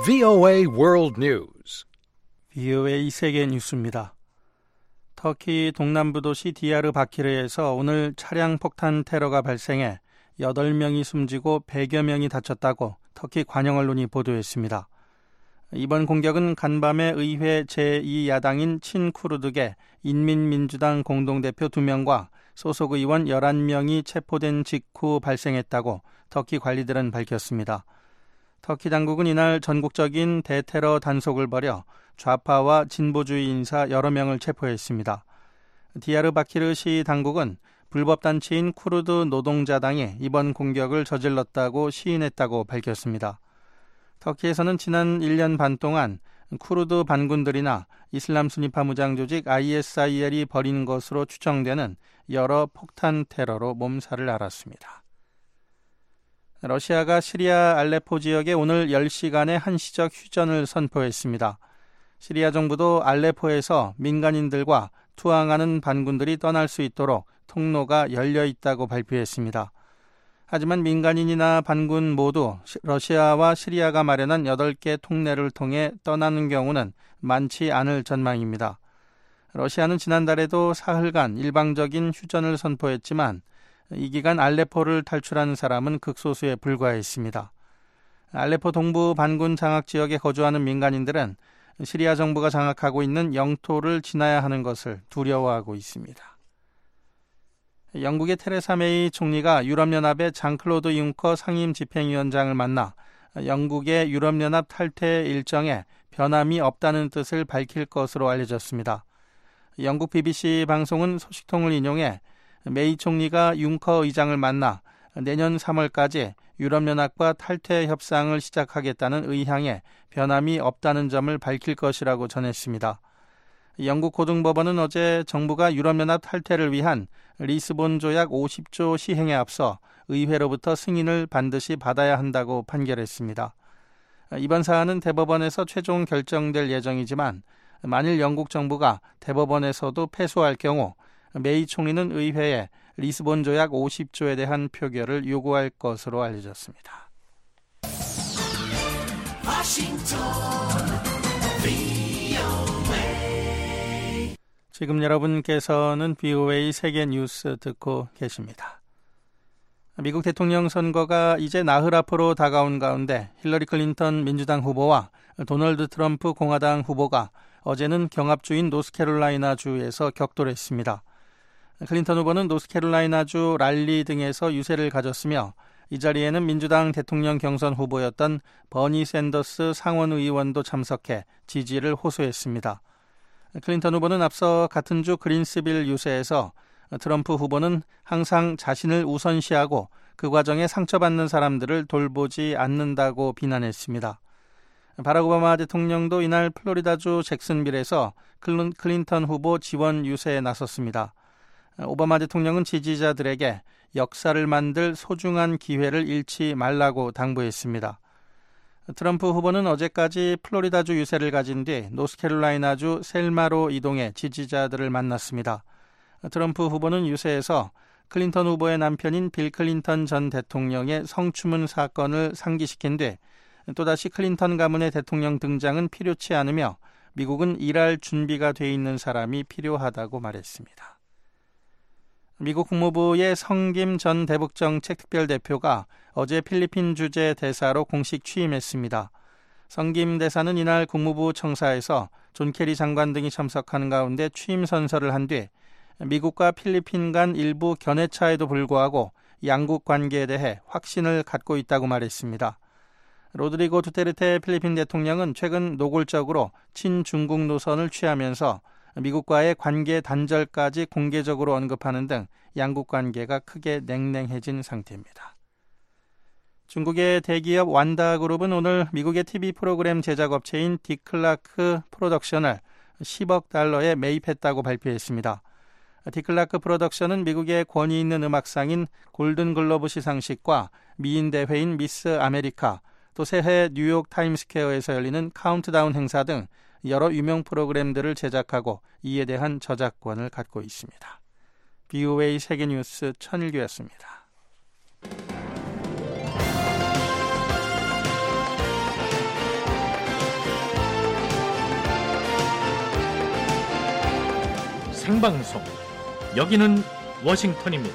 VOA World News. VOA 세계 뉴스입니다. 터키 동남부 도시 디야르바키르에서 오늘 차량 폭탄 테러가 발생해 8명이 숨지고 100여 명이 다쳤다고 터키 관영 언론이 보도했습니다. 이번 공격은 간밤에 의회 제2야당인 친쿠르드계 인민민주당 공동대표 2명과 소속 의원 11명이 체포된 직후 발생했다고 터키 관리들은 밝혔습니다. 터키 당국은 이날 전국적인 대테러 단속을 벌여 좌파와 진보주의 인사 여러 명을 체포했습니다. 디야르바키르 시 당국은 불법 단체인 쿠르드 노동자당이 이번 공격을 저질렀다고 시인했다고 밝혔습니다. 터키에서는 지난 1년 반 동안 쿠르드 반군들이나 이슬람 순위파 무장 조직 ISIL이 벌인 것으로 추정되는 여러 폭탄 테러로 몸살을 앓았습니다. 러시아가 시리아 알레포 지역에 오늘 10시간의 한시적 휴전을 선포했습니다. 시리아 정부도 알레포에서 민간인들과 투항하는 반군들이 떠날 수 있도록 통로가 열려 있다고 발표했습니다. 하지만 민간인이나 반군 모두 러시아와 시리아가 마련한 8개 통로를 통해 떠나는 경우는 많지 않을 전망입니다. 러시아는 지난달에도 사흘간 일방적인 휴전을 선포했지만 이 기간 알레포를 탈출한 사람은 극소수에 불과했습니다. 알레포 동부 반군 장악 지역에 거주하는 민간인들은 시리아 정부가 장악하고 있는 영토를 지나야 하는 것을 두려워하고 있습니다. 영국의 테레사 메이 총리가 유럽연합의 장클로드 융커 상임 집행위원장을 만나 영국의 유럽연합 탈퇴 일정에 변함이 없다는 뜻을 밝힐 것으로 알려졌습니다. 영국 BBC 방송은 소식통을 인용해 메이 총리가 융커 의장을 만나 내년 3월까지 유럽연합과 탈퇴 협상을 시작하겠다는 의향에 변함이 없다는 점을 밝힐 것이라고 전했습니다. 영국 고등법원은 어제 정부가 유럽연합 탈퇴를 위한 리스본 조약 50조 시행에 앞서 의회로부터 승인을 반드시 받아야 한다고 판결했습니다. 이번 사안은 대법원에서 최종 결정될 예정이지만 만일 영국 정부가 대법원에서도 패소할 경우 메이 총리는 의회에 리스본 조약 50조에 대한 표결을 요구할 것으로 알려졌습니다. 지금 여러분께서는 VOA 세계 뉴스 듣고 계십니다. 미국 대통령 선거가 이제 나흘 앞으로 다가온 가운데 힐러리 클린턴 민주당 후보와 도널드 트럼프 공화당 후보가 어제는 경합주인 노스캐롤라이나 주에서 격돌했습니다. 클린턴 후보는 노스캐롤라이나주 랄리 등에서 유세를 가졌으며 이 자리에는 민주당 대통령 경선 후보였던 버니 샌더스 상원의원도 참석해 지지를 호소했습니다. 클린턴 후보는 앞서 같은 주 그린스빌 유세에서 트럼프 후보는 항상 자신을 우선시하고 그 과정에 상처받는 사람들을 돌보지 않는다고 비난했습니다. 바락 오바마 대통령도 이날 플로리다주 잭슨빌에서 클린턴 후보 지원 유세에 나섰습니다. 오바마 대통령은 지지자들에게 역사를 만들 소중한 기회를 잃지 말라고 당부했습니다. 트럼프 후보는 어제까지 플로리다주 유세를 가진 뒤 노스캐롤라이나주 셀마로 이동해 지지자들을 만났습니다. 트럼프 후보는 유세에서 클린턴 후보의 남편인 빌 클린턴 전 대통령의 성추문 사건을 상기시킨 뒤 또다시 클린턴 가문의 대통령 등장은 필요치 않으며 미국은 일할 준비가 돼 있는 사람이 필요하다고 말했습니다. 미국 국무부의 성김 전 대북정책 특별대표가 어제 필리핀 주재 대사로 공식 취임했습니다. 성김 대사는 이날 국무부 청사에서 존 케리 장관 등이 참석하는 가운데 취임 선서를 한 뒤 미국과 필리핀 간 일부 견해차에도 불구하고 양국 관계에 대해 확신을 갖고 있다고 말했습니다. 로드리고 두테르테 필리핀 대통령은 최근 노골적으로 친중국 노선을 취하면서 미국과의 관계 단절까지 공개적으로 언급하는 등 양국 관계가 크게 냉랭해진 상태입니다. 중국의 대기업 완다그룹은 오늘 미국의 TV 프로그램 제작업체인 디클라크 프로덕션을 10억 달러에 매입했다고 발표했습니다. 디클라크 프로덕션은 미국의 권위 있는 음악상인 골든글로브 시상식과 미인 대회인 미스 아메리카, 또 새해 뉴욕 타임스퀘어에서 열리는 카운트다운 행사 등 여러 유명 프로그램들을 제작하고 이에 대한 저작권을 갖고 있습니다. VOA 세계뉴스 천일규였습니다. 생방송. 여기는 워싱턴입니다.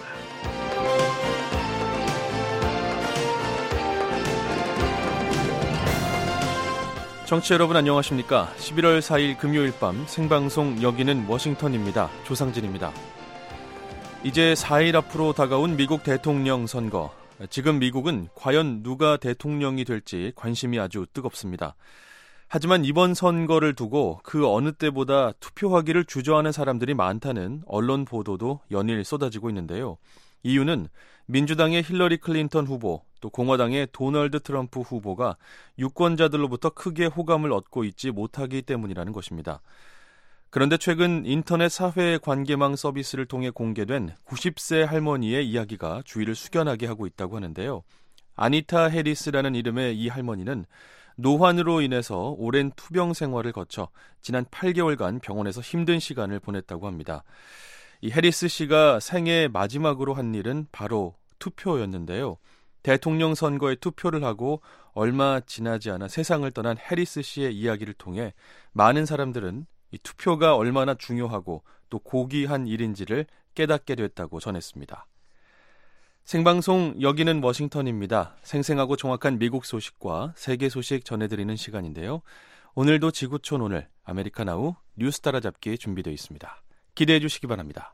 청취자 여러분 안녕하십니까? 11월 4일 금요일 밤 생방송 여기는 워싱턴입니다. 조상진입니다. 이제 4일 앞으로 다가온 미국 대통령 선거. 지금 미국은 과연 누가 대통령이 될지 관심이 아주 뜨겁습니다. 하지만 이번 선거를 두고 그 어느 때보다 투표하기를 주저하는 사람들이 많다는 언론 보도도 연일 쏟아지고 있는데요. 이유는 민주당의 힐러리 클린턴 후보, 또 공화당의 도널드 트럼프 후보가 유권자들로부터 크게 호감을 얻고 있지 못하기 때문이라는 것입니다. 그런데 최근 인터넷 사회관계망 서비스를 통해 공개된 90세 할머니의 이야기가 주의를 숙연하게 하고 있다고 하는데요. 아니타 해리스라는 이름의 이 할머니는 노환으로 인해서 오랜 투병 생활을 거쳐 지난 8개월간 병원에서 힘든 시간을 보냈다고 합니다. 이 해리스 씨가 생애 마지막으로 한 일은 바로 투표였는데요. 대통령 선거에 투표를 하고 얼마 지나지 않아 세상을 떠난 해리스 씨의 이야기를 통해 많은 사람들은 이 투표가 얼마나 중요하고 또 고귀한 일인지를 깨닫게 됐다고 전했습니다. 생방송 여기는 워싱턴입니다. 생생하고 정확한 미국 소식과 세계 소식 전해드리는 시간인데요. 오늘도 지구촌 오늘 아메리카나우 뉴스 따라잡기 준비되어 있습니다. 기대해 주시기 바랍니다.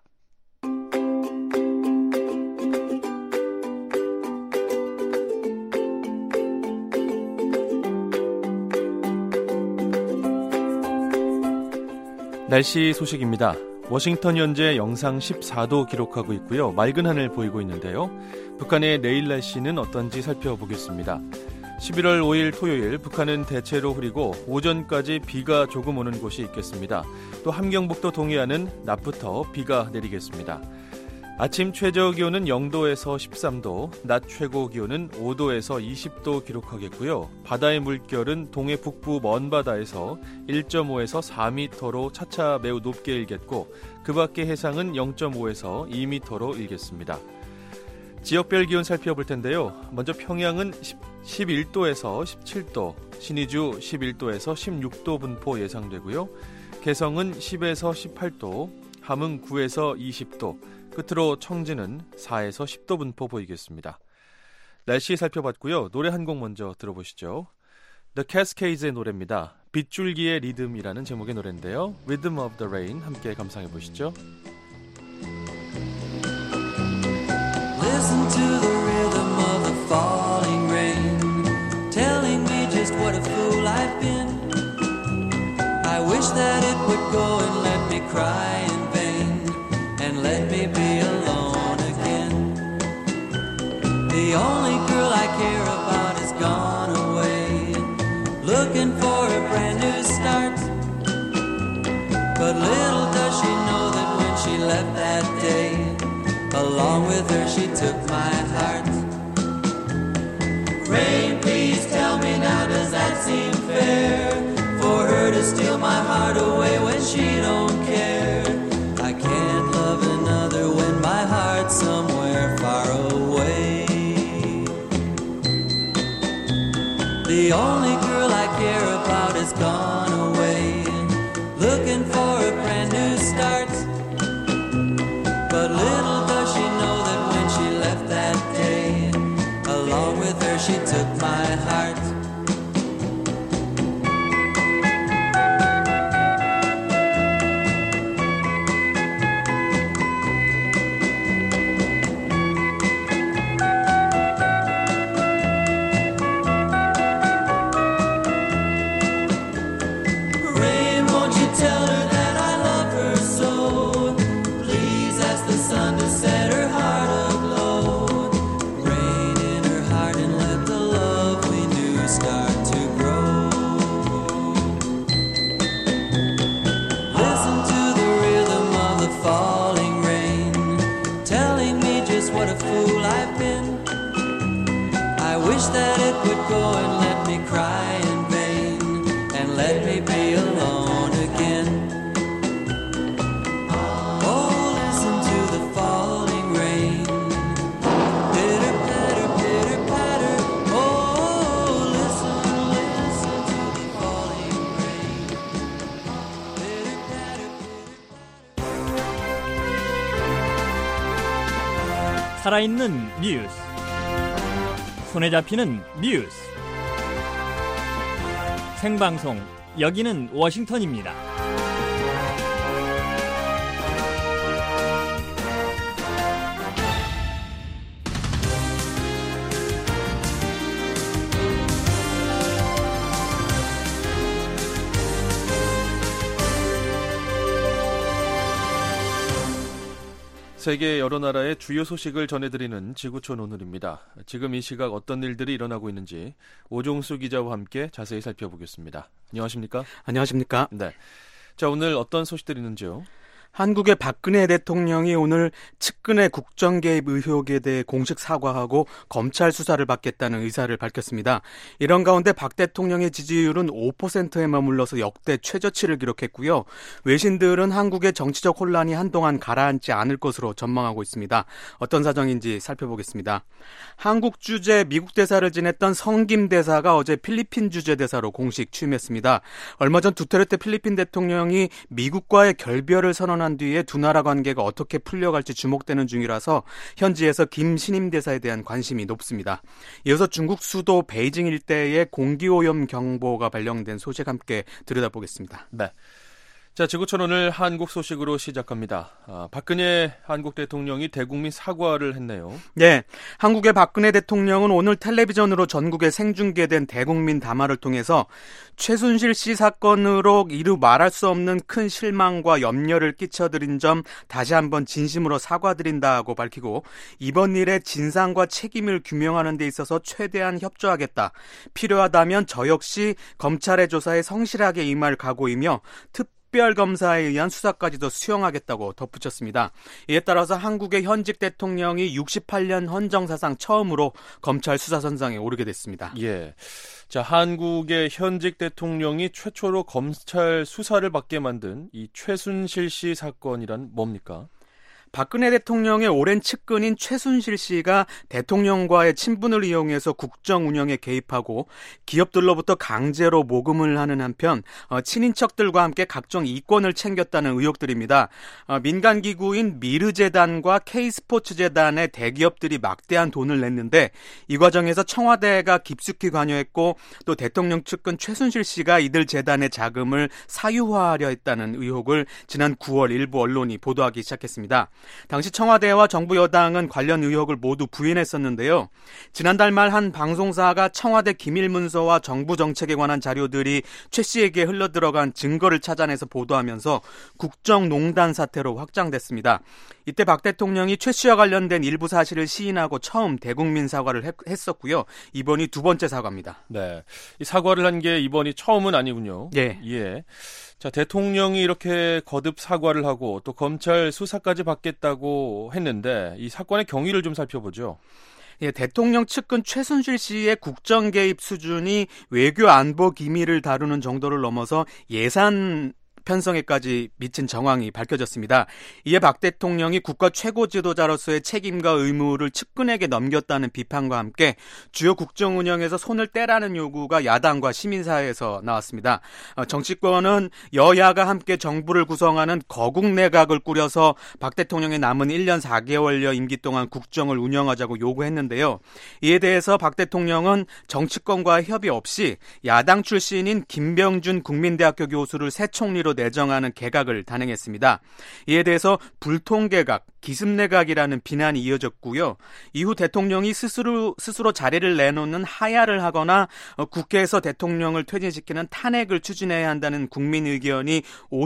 날씨 소식입니다. 워싱턴 현재 영상 14도 기록하고 있고요. 맑은 하늘 보이고 있는데요. 북한의 내일 날씨는 어떤지 살펴보겠습니다. 11월 5일 토요일 북한은 대체로 흐리고 오전까지 비가 조금 오는 곳이 있겠습니다. 또 함경북도 동해안은 낮부터 비가 내리겠습니다. 아침 최저 기온은 0도에서 13도, 낮 최고 기온은 5도에서 20도 기록하겠고요. 바다의 물결은 동해 북부 먼 바다에서 1.5에서 4m로 차차 매우 높게 일겠고 그 밖의 해상은 0.5에서 2m로 일겠습니다. 지역별 기온 살펴볼 텐데요. 먼저 평양은 11도에서 17도, 신의주 11도에서 16도 분포 예상되고요. 개성은 10에서 18도, 함흥 9에서 20도, 끝으로 청진은 4에서 10도 분포 보이겠습니다. 날씨 살펴봤고요. 노래 한 곡 먼저 들어보시죠. The Cascades의 노래입니다. 빗줄기의 리듬이라는 제목의 노래인데요. Rhythm of the Rain 함께 감상해 보시죠. Listen to the rhythm of the falling rain, telling me just what a fool I've been. I wish that it would go and let me cry in vain, and let me be alone again. The only girl I care about has gone away, looking for a brand new start. But little does she know that when she left that day, along with her she took my heart. Rain, please tell me now, does that seem fair? For her to steal my heart away when she don't care. I can't love another when my heart's somewhere far away. The only girl I care about has gone away, looking for a brand new start. But little does she know that when she left that day, along with her she took my heart. Rain, won't you tell her that I love her so? Please ask the sun to set her heart aglow. Rain in her heart and let the love we knew start to grow. Listen to the rhythm of the falling rain, telling me just what a fool I've been. I wish that it would go and let me cry in vain, and let me be alone again. Oh, listen to the falling rain, pitter patter, pitter patter. Oh, listen, listen to the falling rain, pitter patter, pitter patter. 살아있는 뉴스, 손에 잡히는 뉴스, 생방송 여기는 워싱턴입니다. 세계 여러 나라의 주요 소식을 전해드리는 지구촌 오늘입니다. 지금 이 시각 어떤 일들이 일어나고 있는지 오종수 기자와 함께 자세히 살펴보겠습니다. 안녕하십니까? 안녕하십니까? 네. 자, 오늘 어떤 소식들이 있는지요? 한국의 박근혜 대통령이 오늘 측근의 국정 개입 의혹에 대해 공식 사과하고 검찰 수사를 받겠다는 의사를 밝혔습니다. 이런 가운데 박 대통령의 지지율은 5%에 머물러서 역대 최저치를 기록했고요. 외신들은 한국의 정치적 혼란이 한동안 가라앉지 않을 것으로 전망하고 있습니다. 어떤 사정인지 살펴보겠습니다. 한국 주재 미국 대사를 지냈던 성김 대사가 어제 필리핀 주재 대사로 공식 취임했습니다. 얼마 전 두테르테 필리핀 대통령이 미국과의 결별을 선언한 뒤에 두 나라 관계가 어떻게 풀려갈지 주목되는 중이라서 현지에서 김 신임 대사에 대한 관심이 높습니다. 이어서 중국 수도 베이징 일대에 공기오염 경보가 발령된 소식 함께 들여다보겠습니다. 네. 자, 지구촌 오늘 한국 소식으로 시작합니다. 박근혜 한국 대통령이 대국민 사과를 했네요. 네, 한국의 박근혜 대통령은 오늘 텔레비전으로 전국에 생중계된 대국민 담화를 통해서 최순실 씨 사건으로 이루 말할 수 없는 큰 실망과 염려를 끼쳐드린 점 다시 한번 진심으로 사과드린다고 밝히고 이번 일의 진상과 책임을 규명하는 데 있어서 최대한 협조하겠다. 필요하다면 저 역시 검찰의 조사에 성실하게 임할 각오이며 특별검사에 의한 수사까지도 수용하겠다고 덧붙였습니다. 이에 따라서 한국의 현직 대통령이 68년 헌정사상 처음으로 검찰 수사선상에 오르게 됐습니다. 예. 자, 한국의 현직 대통령이 최초로 검찰 수사를 받게 만든 이 최순실 씨 사건이란 뭡니까? 박근혜 대통령의 오랜 측근인 최순실 씨가 대통령과의 친분을 이용해서 국정 운영에 개입하고 기업들로부터 강제로 모금을 하는 한편 친인척들과 함께 각종 이권을 챙겼다는 의혹들입니다. 민간기구인 미르재단과 K스포츠재단의 대기업들이 막대한 돈을 냈는데 이 과정에서 청와대가 깊숙이 관여했고 또 대통령 측근 최순실 씨가 이들 재단의 자금을 사유화하려 했다는 의혹을 지난 9월 일부 언론이 보도하기 시작했습니다. 당시 청와대와 정부 여당은 관련 의혹을 모두 부인했었는데요. 지난달 말 한 방송사가 청와대 기밀문서와 정부 정책에 관한 자료들이 최 씨에게 흘러들어간 증거를 찾아내서 보도하면서 국정농단 사태로 확장됐습니다. 이때 박 대통령이 최 씨와 관련된 일부 사실을 시인하고 처음 대국민 사과를 했었고요. 이번이 두 번째 사과입니다. 네, 이 사과를 한 게 이번이 처음은 아니군요. 예. 예. 자, 대통령이 이렇게 거듭 사과를 하고 또 검찰 수사까지 받겠다고 했는데 이 사건의 경위를 좀 살펴보죠. 예, 대통령 측근 최순실 씨의 국정 개입 수준이 외교 안보 기밀을 다루는 정도를 넘어서 예산 편성에까지 미친 정황이 밝혀졌습니다. 이에 박 대통령이 국가 최고 지도자로서의 책임과 의무를 측근에게 넘겼다는 비판과 함께 주요 국정 운영에서 손을 떼라는 요구가 야당과 시민사회에서 나왔습니다. 정치권은 여야가 함께 정부를 구성하는 거국 내각을 꾸려서 박 대통령의 남은 1년 4개월여 임기 동안 국정을 운영하자고 요구했는데요. 이에 대해서 박 대통령은 정치권과 협의 없이 야당 출신인 김병준 국민대학교 교수를 새 총리로 내정하는 개각을 단행했습니다. 이에 대해서 불통개각, 기습내각이라는 비난이 이어졌고요. 이후 대통령이 스스로 자리를 내놓는 하야를 하거나 국회에서 대통령을 퇴진시키는 탄핵을 추진해야 한다는 국민 의견이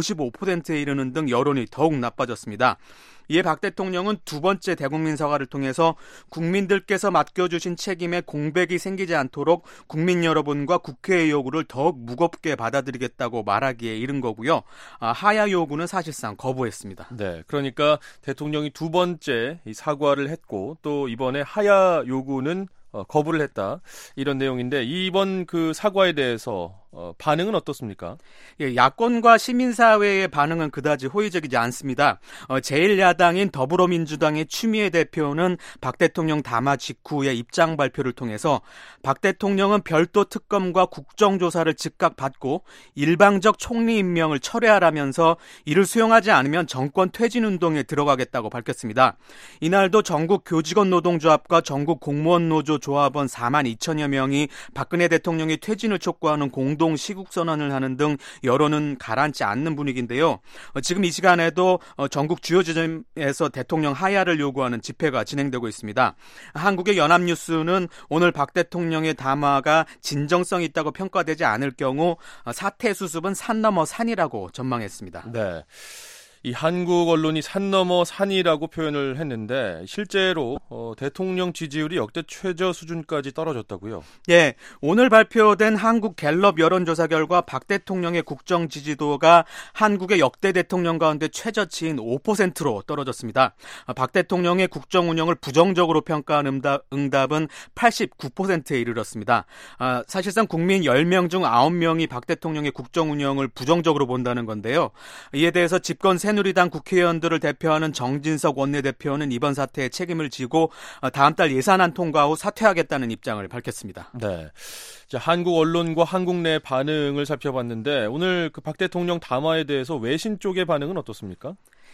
55%에 이르는 등 여론이 더욱 나빠졌습니다. 이에 박 대통령은 두 번째 대국민 사과를 통해서 국민들께서 맡겨주신 책임에 공백이 생기지 않도록 국민 여러분과 국회의 요구를 더욱 무겁게 받아들이겠다고 말하기에 이른 거고요. 하야 요구는 사실상 거부했습니다. 네, 그러니까 대통령이 두 번째 이 사과를 했고 또 이번에 하야 요구는 거부를 했다. 이런 내용인데 이번 그 사과에 대해서 반응은 어떻습니까? 예, 야권과 시민사회의 반응은 그다지 호의적이지 않습니다. 제1야당인 더불어민주당의 추미애 대표는 박 대통령 담화 직후의 입장 발표를 통해서 박 대통령은 별도 특검과 국정조사를 즉각 받고 일방적 총리 임명을 철회하라면서 이를 수용하지 않으면 정권 퇴진 운동에 들어가겠다고 밝혔습니다. 이날도 전국 교직원 노동조합과 전국 공무원 노조 조합원 4만 2천여 명이 박근혜 대통령의 퇴진을 촉구하는 공동 시국선언을 하는 등 여론은 가라앉지 않는 분위기인데요. 지금 이 시간에도 전국 주요 지점에서 대통령 하야를 요구하는 집회가 진행되고 있습니다. 한국의 연합뉴스는 오늘 박 대통령의 담화가 진정성이 있다고 평가되지 않을 경우 사태 수습은 산 넘어 산이라고 전망했습니다. 네. 이 한국 언론이 산 넘어 산이라고 표현을 했는데 실제로 대통령 지지율이 역대 최저 수준까지 떨어졌다고요? 예, 오늘 발표된 한국 갤럽 여론조사 결과 박 대통령의 국정 지지도가 한국의 역대 대통령 가운데 최저치인 5%로 떨어졌습니다. 박 대통령의 국정 운영을 부정적으로 평가한 응답은 89%에 이르렀습니다. 사실상 국민 10명 중 9명이 박 대통령의 국정 운영을 부정적으로 본다는 건데요. 이에 대해서 집권 새누리당 국회의원들을 대표하는 정진석 원내대표는 이번 사태에 책임을 지고 다음 달 예산안 통과 후 사퇴하겠다는 입장을 밝혔습니다. 네. 자, 한국 언론과 한국 내 반응을 살펴봤는데 오늘 그 박 대통령 담화에 대해서 외신 쪽의 반응은 어떻습니까?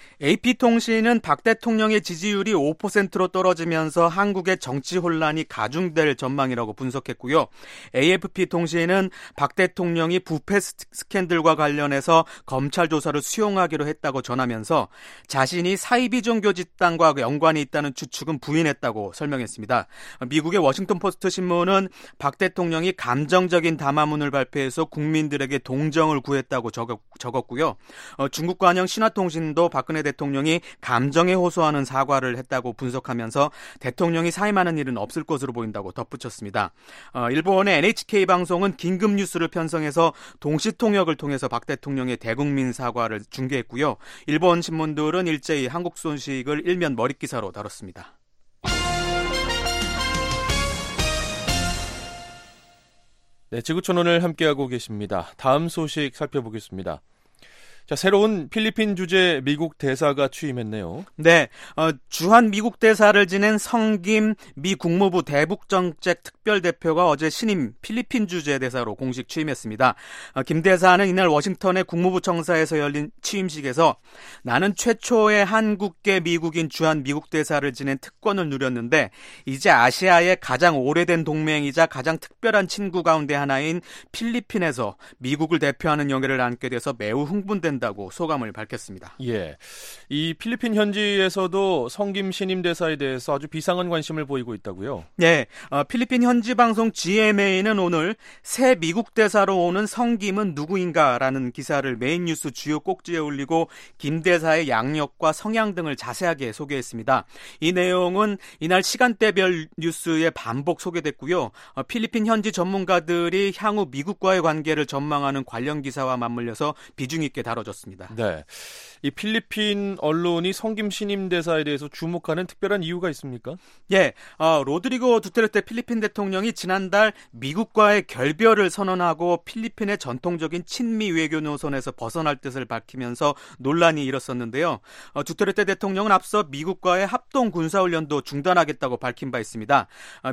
AP통신은 박 대통령의 지지율이 5%로 떨어지면서 한국의 정치 혼란이 가중될 전망이라고 분석했고요. AFP통신은 박 대통령이 부패 스캔들과 관련해서 검찰 조사를 수용하기로 했다고 전하면서 자신이 사이비 종교 집단과 연관이 있다는 추측은 부인했다고 설명했습니다. 미국의 워싱턴포스트 신문은 박 대통령이 감정적인 담화문을 발표해서 국민들에게 동정을 구했다고 적었고요. 중국 관영 신화통신도 박근혜 대통령이 감정에 호소하는 사과를 했다고 분석하면서 대통령이 사임하는 일은 없을 것으로 보인다고 덧붙였습니다. 일본의 NHK 방송은 긴급 뉴스를 편성해서 동시통역을 통해서 박 대통령의 대국민 사과를 중계했고요. 일본 신문들은 일제히 한국 소식을 일면 머릿기사로 다뤘습니다. 네, 지구촌오늘 함께하고 계십니다. 다음 소식 살펴보겠습니다. 자, 새로운 필리핀 주재 미국 대사가 취임했네요. 네, 주한 미국 대사를 지낸 성김 미 국무부 대북정책 특별대표가 어제 신임 필리핀 주재 대사로 공식 취임했습니다. 김 대사는 이날 워싱턴의 국무부 청사에서 열린 취임식에서 나는 최초의 한국계 미국인 주한 미국 대사를 지낸 특권을 누렸는데 이제 아시아의 가장 오래된 동맹이자 가장 특별한 친구 가운데 하나인 필리핀에서 미국을 대표하는 영예를 안게 돼서 매우 흥분된다고 소감을 밝혔습니다. 예, 이 필리핀 현지에서도 성김 신임 대사에 대해서 아주 비상한 관심을 보이고 있다고요? 네, 필리핀 현지 방송 GMA는 오늘 새 미국 대사로 오는 성김은 누구인가라는 기사를 메인 뉴스 주요 꼭지에 올리고 김 대사의 양력과 성향 등을 자세하게 소개했습니다. 이 내용은 이날 시간대별 뉴스에 반복 소개됐고요. 필리핀 현지 전문가들이 향후 미국과의 관계를 전망하는 관련 기사와 맞물려서 비중 있게 다뤄졌습니다. 네, 이 필리핀 언론이 성김 신임 대사에 대해서 주목하는 특별한 이유가 있습니까? 예, 로드리고 두테르테 필리핀 대통령이 지난달 미국과의 결별을 선언하고 필리핀의 전통적인 친미 외교 노선에서 벗어날 뜻을 밝히면서 논란이 일었었는데요. 두테르테 대통령은 앞서 미국과의 합동 군사훈련도 중단하겠다고 밝힌 바 있습니다.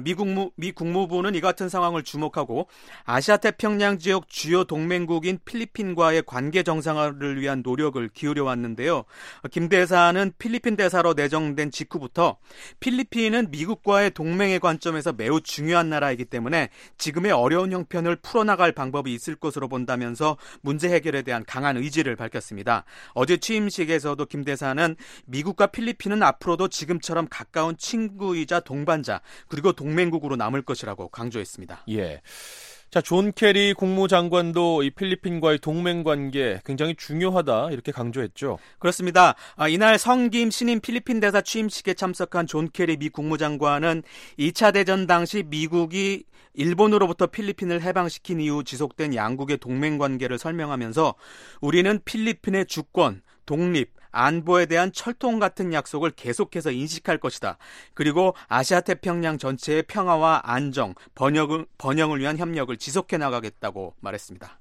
미 국무부는 이 같은 상황을 주목하고 아시아 태평양 지역 주요 동맹국인 필리핀과의 관계 정상화를 위한 노력을 기울여 왔는데요. 김 대사는 필리핀 대사로 내정된 직후부터 필리핀은 미국과의 동맹의 관점에서 매우 중요한 나라이기 때문에 지금의 어려운 형편을 풀어나갈 방법이 있을 것으로 본다면서 문제 해결에 대한 강한 의지를 밝혔습니다. 어제 취임식에서도 김 대사는 미국과 필리핀은 앞으로도 지금처럼 가까운 친구이자 동반자 그리고 동맹국으로 남을 것이라고 강조했습니다. 예. 자, 존 케리 국무장관도 이 필리핀과의 동맹 관계 굉장히 중요하다 이렇게 강조했죠. 그렇습니다. 이날 성김 신임 필리핀 대사 취임식에 참석한 존 케리 미 국무장관은 2차 대전 당시 미국이 일본으로부터 필리핀을 해방시킨 이후 지속된 양국의 동맹 관계를 설명하면서 우리는 필리핀의 주권, 독립, 안보에 대한 철통 같은 약속을 계속해서 인식할 것이다. 그리고 아시아 태평양 전체의 평화와 안정, 번영을 위한 협력을 지속해 나가겠다고 말했습니다.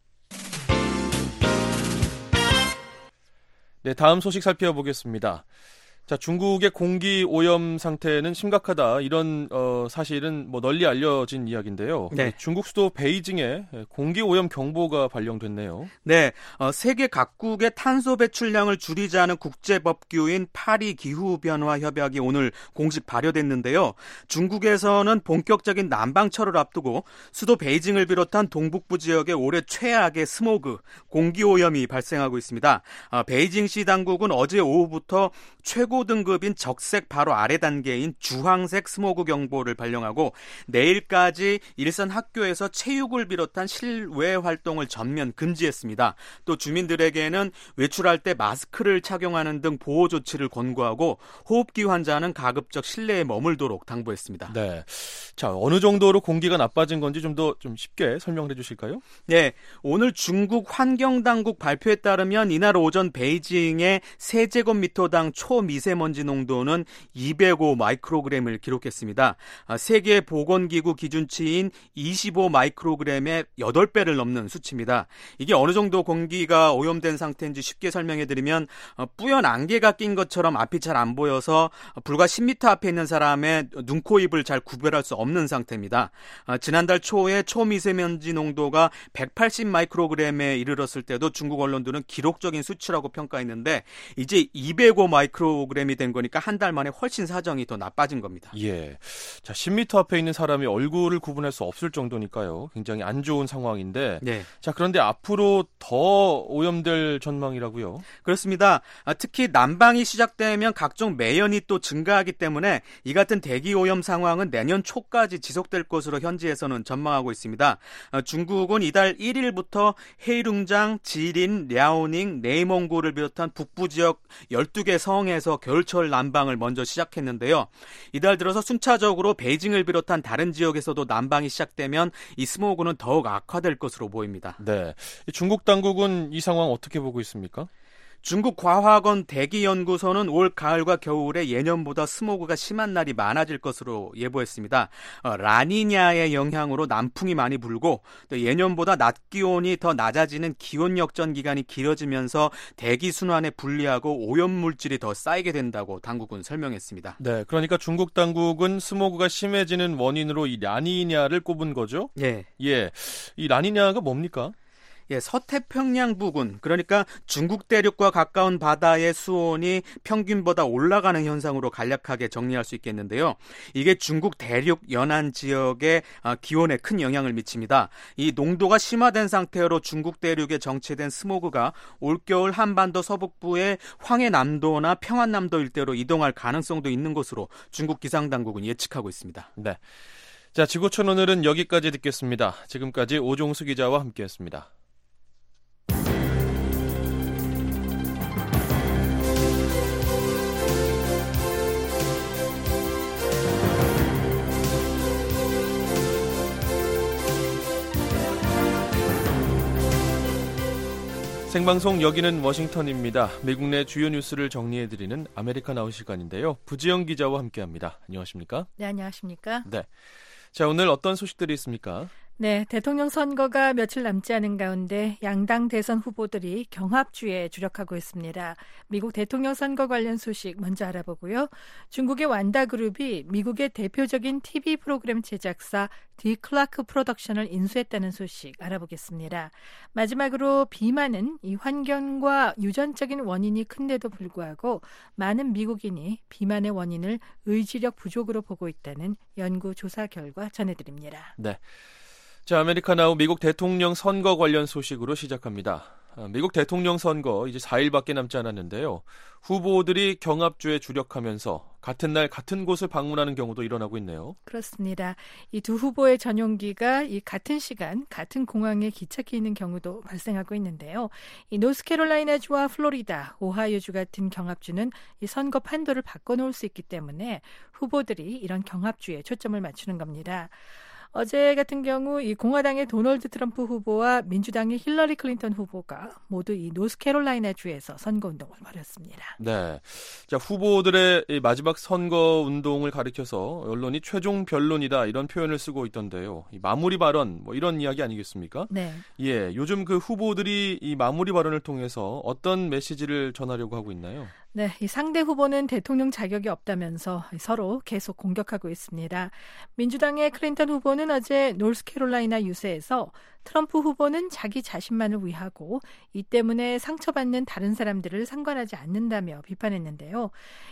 네, 다음 소식 살펴보겠습니다. 자, 중국의 공기 오염 상태는 심각하다. 이런 사실은 널리 알려진 이야기인데요. 네. 중국 수도 베이징에 공기 오염 경보가 발령됐네요. 네, 세계 각국의 탄소 배출량을 줄이자는 국제법규인 파리 기후변화 협약이 오늘 공식 발효됐는데요. 중국에서는 본격적인 난방철을 앞두고 수도 베이징을 비롯한 동북부 지역에 올해 최악의 스모그, 공기 오염이 발생하고 있습니다. 베이징시 당국은 어제 오후부터 최고 등급인 적색 바로 아래 단계인 주황색 스모그 경보를 발령하고 내일까지 일선 학교에서 체육을 비롯한 실외 활동을 전면 금지했습니다. 또 주민들에게는 외출할 때 마스크를 착용하는 등 보호 조치를 권고하고 호흡기 환자는 가급적 실내에 머물도록 당부했습니다. 네. 자, 어느 정도로 공기가 나빠진 건지 좀 쉽게 설명해 주실까요? 네. 오늘 중국 환경당국 발표에 따르면 이날 오전 베이징의 세제곱미터당 초미세먼지 농도는 205 마이크로그램을 기록했습니다. 세계 보건기구 기준치인 25 마이크로그램의 8배를 넘는 수치입니다. 이게 어느 정도 공기가 오염된 상태인지 쉽게 설명해드리면 뿌연 안개가 낀 것처럼 앞이 잘 안 보여서 불과 10m 앞에 있는 사람의 눈, 코, 입을 잘 구별할 수 없는 상태입니다. 지난달 초에 초미세먼지 농도가 180 마이크로그램에 이르렀을 때도 중국 언론들은 기록적인 수치라고 평가했는데 이제 205 마이크로그램이 된 거니까 한 달 만에 훨씬 사정이 더 나빠진 겁니다. 예. 자, 10m 앞에 있는 사람이 얼굴을 구분할 수 없을 정도니까요. 굉장히 안 좋은 상황인데. 네. 자, 그런데 앞으로 더 오염될 전망이라고요? 그렇습니다. 특히 난방이 시작되면 각종 매연이 또 증가하기 때문에 이 같은 대기 오염 상황은 내년 초까지 지속될 것으로 현지에서는 전망하고 있습니다. 중국은 이달 1일부터 헤이룽장, 지린, 랴오닝, 내이몽고를 비롯한 북부 지역 12개 성에서 겨울철 난방을 먼저 시작했는데요. 이달 들어서 순차적으로 베이징을 비롯한 다른 지역에서도 난방이 시작되면 이 스모그는 더욱 악화될 것으로 보입니다. 네. 중국 당국은 이 상황 어떻게 보고 있습니까? 중국 과학원 대기연구소는 올 가을과 겨울에 예년보다 스모그가 심한 날이 많아질 것으로 예보했습니다. 라니냐의 영향으로 남풍이 많이 불고 또 예년보다 낮 기온이 더 낮아지는 기온 역전 기간이 길어지면서 대기 순환에 불리하고 오염물질이 더 쌓이게 된다고 당국은 설명했습니다. 네, 그러니까 중국 당국은 스모그가 심해지는 원인으로 이 라니냐를 꼽은 거죠? 예. 예. 이 라니냐가 뭡니까? 예, 서태평양 부근, 그러니까 중국 대륙과 가까운 바다의 수온이 평균보다 올라가는 현상으로 간략하게 정리할 수 있겠는데요. 이게 중국 대륙 연안 지역의 기온에 큰 영향을 미칩니다. 이 농도가 심화된 상태로 중국 대륙에 정체된 스모그가 올겨울 한반도 서북부의 황해남도나 평안남도 일대로 이동할 가능성도 있는 것으로 중국 기상당국은 예측하고 있습니다. 네. 자, 지구촌 오늘은 여기까지 듣겠습니다. 지금까지 오종수 기자와 함께했습니다. 생방송 여기는 워싱턴입니다. 미국 내 주요 뉴스를 정리해드리는 아메리카나우 시간인데요. 부지영 기자와 함께합니다. 안녕하십니까? 네, 안녕하십니까? 네. 자, 오늘 어떤 소식들이 있습니까? 네, 대통령 선거가 며칠 남지 않은 가운데 양당 대선 후보들이 경합주에 주력하고 있습니다. 미국 대통령 선거 관련 소식 먼저 알아보고요. 중국의 완다그룹이 미국의 대표적인 TV 프로그램 제작사 디 클라크 프로덕션을 인수했다는 소식 알아보겠습니다. 마지막으로 비만은 이 환경과 유전적인 원인이 큰데도 불구하고 많은 미국인이 비만의 원인을 의지력 부족으로 보고 있다는 연구 조사 결과 전해드립니다. 네. 자, 아메리카나우 미국 대통령 선거 관련 소식으로 시작합니다. 미국 대통령 선거 이제 4일밖에 남지 않았는데요. 후보들이 경합주에 주력하면서 같은 날 같은 곳을 방문하는 경우도 일어나고 있네요. 그렇습니다. 이 두 후보의 전용기가 이 같은 시간 같은 공항에 기착해 있는 경우도 발생하고 있는데요. 이 노스캐롤라이나주와 플로리다, 오하이오주 같은 경합주는 이 선거 판도를 바꿔놓을 수 있기 때문에 후보들이 이런 경합주에 초점을 맞추는 겁니다. 어제 같은 경우 이 공화당의 도널드 트럼프 후보와 민주당의 힐러리 클린턴 후보가 모두 이 노스캐롤라이나 주에서 선거운동을 벌였습니다. 네, 자 후보들의 이 마지막 선거운동을 가리켜서 언론이 최종 변론이다 이런 표현을 쓰고 있던데요. 이 마무리 발언 뭐 이런 이야기 아니겠습니까? 네. 예, 요즘 그 후보들이 이 마무리 발언을 통해서 어떤 메시지를 전하려고 하고 있나요? 네, 이 상대 후보는 대통령 자격이 없다면서 서로 계속 공격하고 있습니다. 민주당의 클린턴 후보는 어제 노스캐롤라이나 유세에서 트럼프 후보는 자기 자신만을 위하고 이 때문에 상처받는 다른 사람들을 상관하지 않는다며 비판했는데요.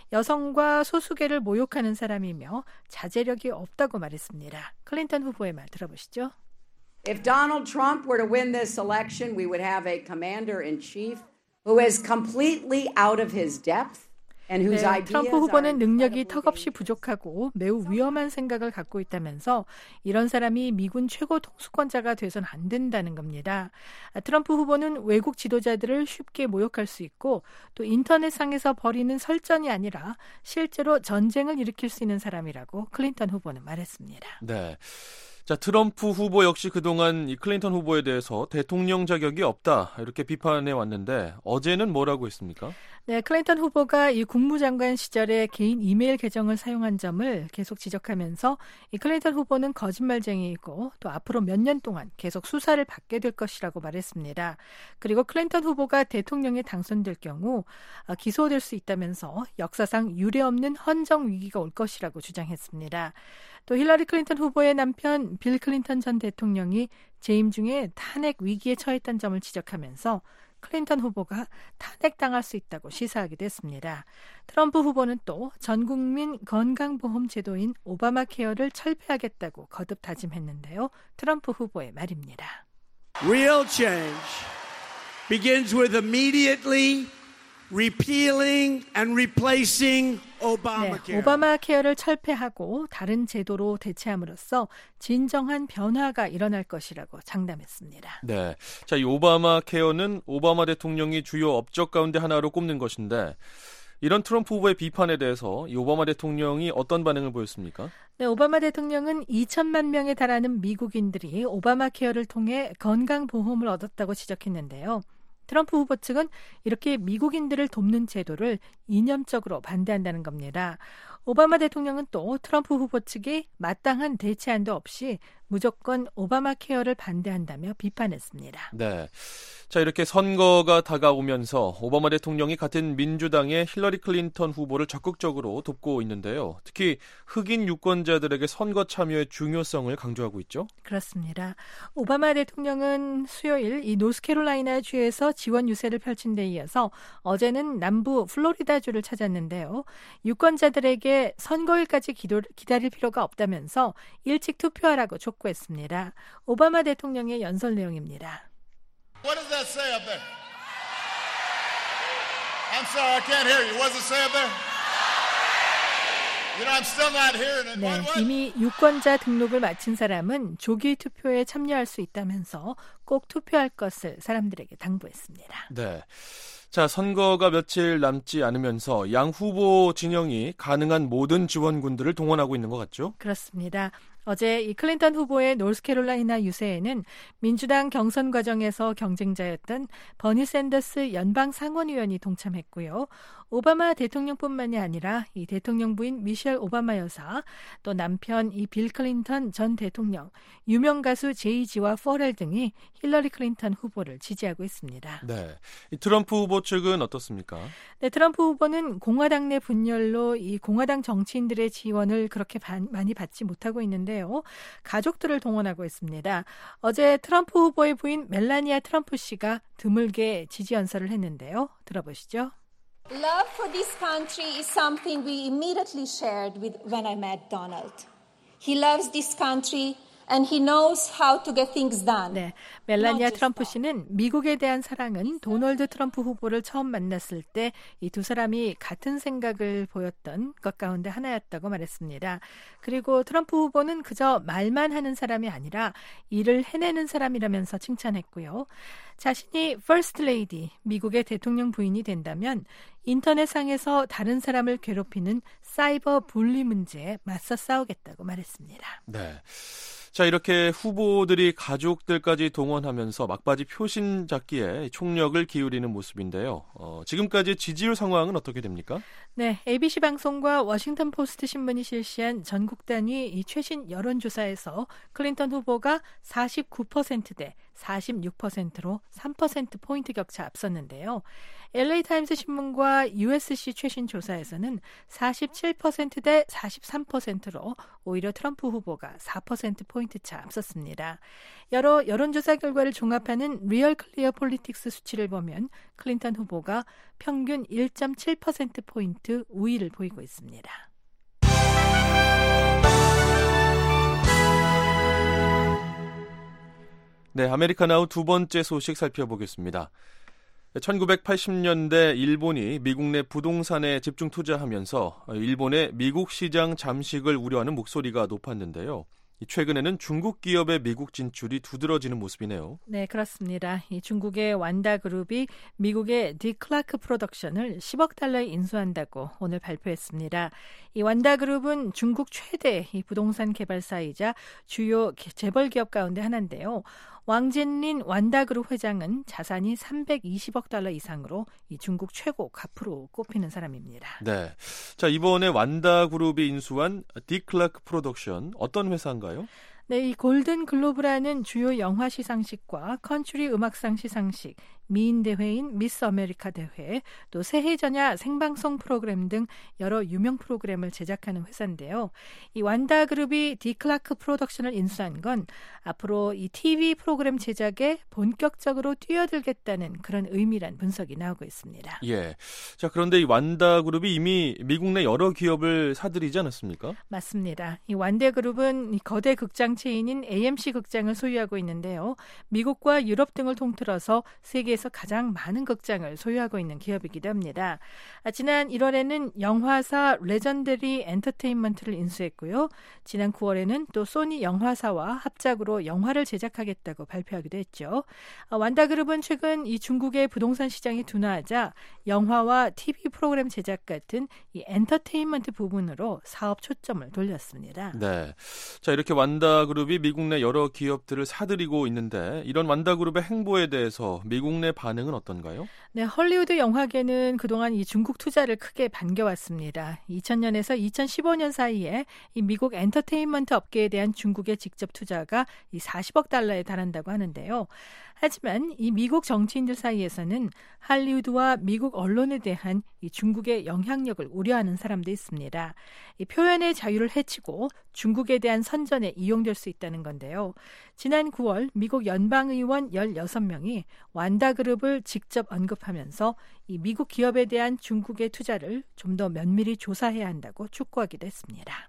여성과 소수계를 모욕하는 사람이며 자제력이 없다고 말했습니다. 클린턴 후보의 말 들어보시죠. If Donald Trump were to win this election, we would have a commander-in-chief who is completely out of his depth and whose 네, ideas 트럼프 후보는 are 능력이 incredibly 턱없이 부족하고 매우 위험한 생각을 갖고 있다면서 이런 사람이 미군 최고 통수권자가 돼서는 안 된다는 겁니다. 트럼프 후보는 외국 지도자들을 쉽게 모욕할 수 있고 또 인터넷상에서 벌이는 설전이 아니라 실제로 전쟁을 일으킬 수 있는 사람이라고 클린턴 후보는 말했습니다. 네. 자, 트럼프 후보 역시 그동안 이 클린턴 후보에 대해서 대통령 자격이 없다 이렇게 비판해 왔는데 어제는 뭐라고 했습니까? 네, 클린턴 후보가 이 국무장관 시절에 개인 이메일 계정을 사용한 점을 계속 지적하면서 이 클린턴 후보는 거짓말쟁이이고 또 앞으로 몇 년 동안 계속 수사를 받게 될 것이라고 말했습니다. 그리고 클린턴 후보가 대통령에 당선될 경우 기소될 수 있다면서 역사상 유례없는 헌정 위기가 올 것이라고 주장했습니다. 또 힐러리 클린턴 후보의 남편 빌 클린턴 전 대통령이 재임 중에 탄핵 위기에 처했다는 점을 지적하면서 클린턴 후보가 탄핵당할 수 있다고 시사하기도 했습니다. 트럼프 후보는 또 전국민 건강보험 제도인 오바마 케어를 철폐하겠다고 거듭 다짐했는데요. 트럼프 후보의 말입니다. Real change begins with immediately repealing and replacing Obamacare. 네, 오바마 케어를 철폐하고 다른 제도로 대체함으로써 진정한 변화가 일어날 것이라고 장담했습니다. 네, 자, 이 오바마 케어는 오바마 대통령이 주요 업적 가운데 하나로 꼽는 것인데 이런 트럼프 후보의 비판에 대해서 이 오바마 대통령이 어떤 반응을 보였습니까? 네, 오바마 대통령은 2천만 명에 달하는 미국인들이 오바마 케어를 통해 건강보험을 얻었다고 지적했는데요. 트럼프 후보 측은 이렇게 미국인들을 돕는 제도를 이념적으로 반대한다는 겁니다. 오바마 대통령은 또 트럼프 후보 측이 마땅한 대체안도 없이 무조건 오바마 케어를 반대한다며 비판했습니다. 네. 자, 이렇게 선거가 다가오면서 오바마 대통령이 같은 민주당의 힐러리 클린턴 후보를 적극적으로 돕고 있는데요. 특히 흑인 유권자들에게 선거 참여의 중요성을 강조하고 있죠. 그렇습니다. 오바마 대통령은 수요일 이 노스캐롤라이나 주에서 지원 유세를 펼친 데 이어서 어제는 남부 플로리다주를 찾았는데요. 유권자들에게 선거일까지 기다릴 필요가 없다면서 일찍 투표하라고 촉구했습니다. 오바마 대통령의 연설 내용입니다. What does that say up there? I'm sorry, I can't hear you. What does it say up there? You know, I'm still not hearing it. 네, 이미 유권자 등록을 마친 사람은 조기 투표에 참여할 수 있다면서 꼭 투표할 것을 사람들에게 당부했습니다. 네. 자, 선거가 며칠 남지 않으면서 양 후보 진영이 가능한 모든 지원군들을 동원하고 있는 것 같죠? 그렇습니다. 어제 이 클린턴 후보의 노스캐롤라이나 유세에는 민주당 경선 과정에서 경쟁자였던 버니 샌더스 연방 상원의원이 동참했고요. 오바마 대통령뿐만이 아니라 이 대통령 부인 미셸 오바마 여사, 또 남편 이 빌 클린턴 전 대통령, 유명 가수 제이지와 포렐 등이 힐러리 클린턴 후보를 지지하고 있습니다. 네, 이 트럼프 후보 측은 어떻습니까? 네, 트럼프 후보는 공화당 내 분열로 이 공화당 정치인들의 지원을 그렇게 많이 받지 못하고 있는데요. 가족들을 동원하고 있습니다. 어제 트럼프 후보의 부인 멜라니아 트럼프 씨가 드물게 지지 연설을 했는데요. 들어보시죠. Love for this country is something we immediately shared when I met Donald. He loves this country and he knows how to get things done. 네, 멜라니아 트럼프 씨는 미국에 대한 사랑은 도널드 트럼프 후보를 처음 만났을 때 이 두 사람이 같은 생각을 보였던 것 가운데 하나였다고 말했습니다. 그리고 트럼프 후보는 그저 말만 하는 사람이 아니라 일을 해내는 사람이라면서 칭찬했고요. 자신이 First Lady, 미국의 대통령 부인이 된다면 인터넷상에서 다른 사람을 괴롭히는 사이버 분리 문제에 맞서 싸우겠다고 말했습니다. 네. 자, 이렇게 후보들이 가족들까지 동원하면서 막바지 표심 잡기에 총력을 기울이는 모습인데요. 지금까지 지지율 상황은 어떻게 됩니까? 네, ABC 방송과 워싱턴 포스트 신문이 실시한 전국 단위 이 최신 여론조사에서 클린턴 후보가 49%대 46%로 3%포인트 격차 앞섰는데요. LA타임스 신문과 USC 최신 조사에서는 47%대 43%로 오히려 트럼프 후보가 4%포인트 차 앞섰습니다. 여러 여론조사 결과를 종합하는 리얼 클리어 폴리틱스 수치를 보면 클린턴 후보가 평균 1.7%포인트 우위를 보이고 있습니다. 네, 아메리카나우 두 번째 소식 살펴보겠습니다. 1980년대 일본이 미국 내 부동산에 집중 투자하면서 일본의 미국 시장 잠식을 우려하는 목소리가 높았는데요. 최근에는 중국 기업의 미국 진출이 두드러지는 모습이네요. 네, 그렇습니다. 이 중국의 완다그룹이 미국의 디클라크 프로덕션을 10억 달러에 인수한다고 오늘 발표했습니다. 이 완다그룹은 중국 최대 이 부동산 개발사이자 주요 재벌 기업 가운데 하나인데요. 왕진린 완다그룹 회장은 자산이 320억 달러 이상으로 이 중국 최고 갑으로 꼽히는 사람입니다. 네, 자 이번에 완다그룹이 인수한 디클라크 프로덕션 어떤 회사인가요? 네, 이 골든 글로브라는 주요 영화 시상식과 컨츄리 음악상 시상식, 미인 대회인 미스 아메리카 대회, 또 새해 전야 생방송 프로그램 등 여러 유명 프로그램을 제작하는 회사인데요. 이 완다그룹이 디클라크 프로덕션을 인수한 건 앞으로 이 TV 프로그램 제작에 본격적으로 뛰어들겠다는 그런 의미란 분석이 나오고 있습니다. 예. 자, 그런데 이 완다그룹이 이미 미국 내 여러 기업을 사들이지 않았습니까? 맞습니다. 이 완다그룹은 이 거대 극장 체인인 AMC 극장을 소유하고 있는데요. 미국과 유럽 등을 통틀어서 세계에서 가장 많은 극장을 소유하고 있는 기업이기도 합니다. 지난 1월에는 영화사 레전더리 엔터테인먼트를 인수했고요. 지난 9월에는 또 소니 영화사와 합작으로 영화를 제작하겠다고 발표하기도 했죠. 완다그룹은 최근 이 중국의 부동산 시장이 둔화하자 영화와 TV 프로그램 제작 같은 이 엔터테인먼트 부분으로 사업 초점을 돌렸습니다. 네. 자, 이렇게 완다그룹이 미국 내 여러 기업들을 사들이고 있는데 이런 완다그룹의 행보에 대해서 미국 내 반응은 어떤가요? 네, 헐리우드 영화계는 그동안 이 중국 투자를 크게 반겨왔습니다. 2000년에서 2015년 사이에 이 미국 엔터테인먼트 업계에 대한 중국의 직접 투자가 이 40억 달러에 달한다고 하는데요. 하지만 이 미국 정치인들 사이에서는 할리우드와 미국 언론에 대한 이 중국의 영향력을 우려하는 사람도 있습니다. 이 표현의 자유를 해치고 중국에 대한 선전에 이용될 수 있다는 건데요. 지난 9월 미국 연방의원 16명이 완다그룹을 직접 언급하면서 이 미국 기업에 대한 중국의 투자를 좀 더 면밀히 조사해야 한다고 촉구하기도 했습니다.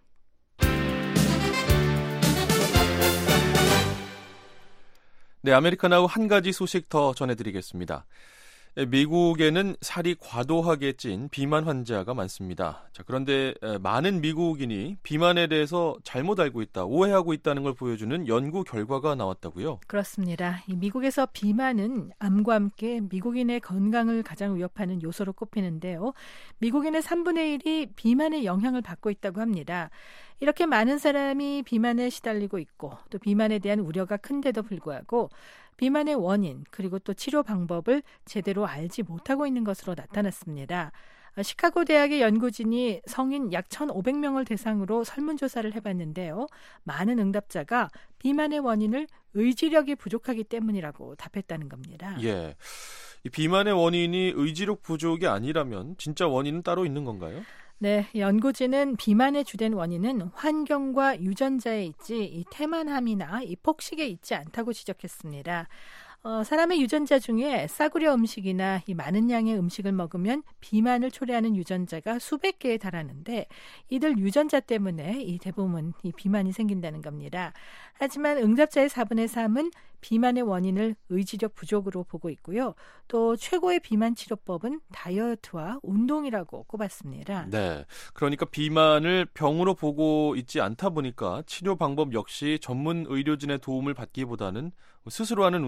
네, 아메리카나우 한 가지 소식 더 전해드리겠습니다. 미국에는 살이 과도하게 찐 비만 환자가 많습니다. 자, 그런데 많은 미국인이 비만에 대해서 잘못 알고 있다, 오해하고 있다는 걸 보여주는 연구 결과가 나왔다고요? 그렇습니다. 이 미국에서 비만은 암과 함께 미국인의 건강을 가장 위협하는 요소로 꼽히는데요. 미국인의 3분의 1이 비만의 영향을 받고 있다고 합니다. 이렇게 많은 사람이 비만에 시달리고 있고 또 비만에 대한 우려가 큰데도 불구하고 비만의 원인 그리고 또 치료 방법을 제대로 알지 못하고 있는 것으로 나타났습니다. 시카고 대학의 연구진이 성인 약 1,500명을 대상으로 설문조사를 해봤는데요. 많은 응답자가 비만의 원인을 의지력이 부족하기 때문이라고 답했다는 겁니다. 예, 이 비만의 원인이 의지력 부족이 아니라면 진짜 원인은 따로 있는 건가요? 네, 연구진은 비만의 주된 원인은 환경과 유전자에 있지 이 태만함이나 이 폭식에 있지 않다고 지적했습니다. 사람의 유전자 중에 싸구려 음식이나 이 많은 양의 음식을 먹으면 비만을 초래하는 유전자가 수백 개에 달하는데 이들 유전자 때문에 이 대부분 이 비만이 생긴다는 겁니다. 하지만 응답자의 4분의 3은 비만의 원인을 의지력 부족으로 보고 있고요. 또 최고의 비만 치료법은 다이어트와 운동이라고 꼽았습니다. 네, 그러니까 비만을 병으로 보고 있지 않다 보니까 치료 방법 역시 전문 의료진의 도움을 받기보다는 스스로 하는 운동이나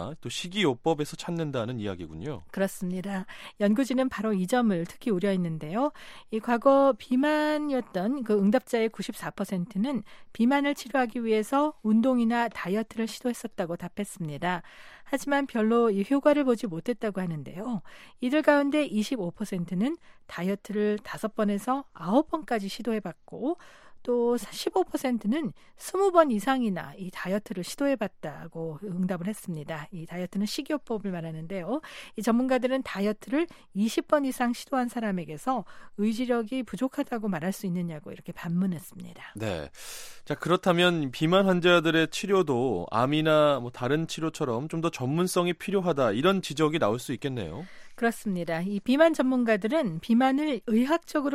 아니라 또 식이요법에서 찾는다는 이야기군요. 그렇습니다. 연구진은 바로 이 점을 특히 우려했는데요. 이 과거 비만이었던 그 응답자의 94%는 비만을 치료하기 위해서 운동이나 다이어트를 시도했었다고 답했습니다. 하지만 별로 이 효과를 보지 못했다고 하는데요. 이들 가운데 25%는 다이어트를 5번에서 9번까지 시도해봤고 또 15%는 20번 이상이나 이 다이어트를 시도해봤다고 응답을 했습니다. 이 다이어트는 식이요법을 말하는데요. 이 전문가들은 다이어트를 20번 이상 시도한 사람에게서 의지력이 부족하다고 말할 수 있느냐고 이렇게 반문했습니다. 네. 자, 그렇다면 비만 환자들의 치료도 암이나 뭐 다른 치료처럼 좀 더 전문성이 필요하다 이런 지적이 나올 수 있겠네요. 그렇습니다. 이 비만 전문가들은 비만을 의학적으로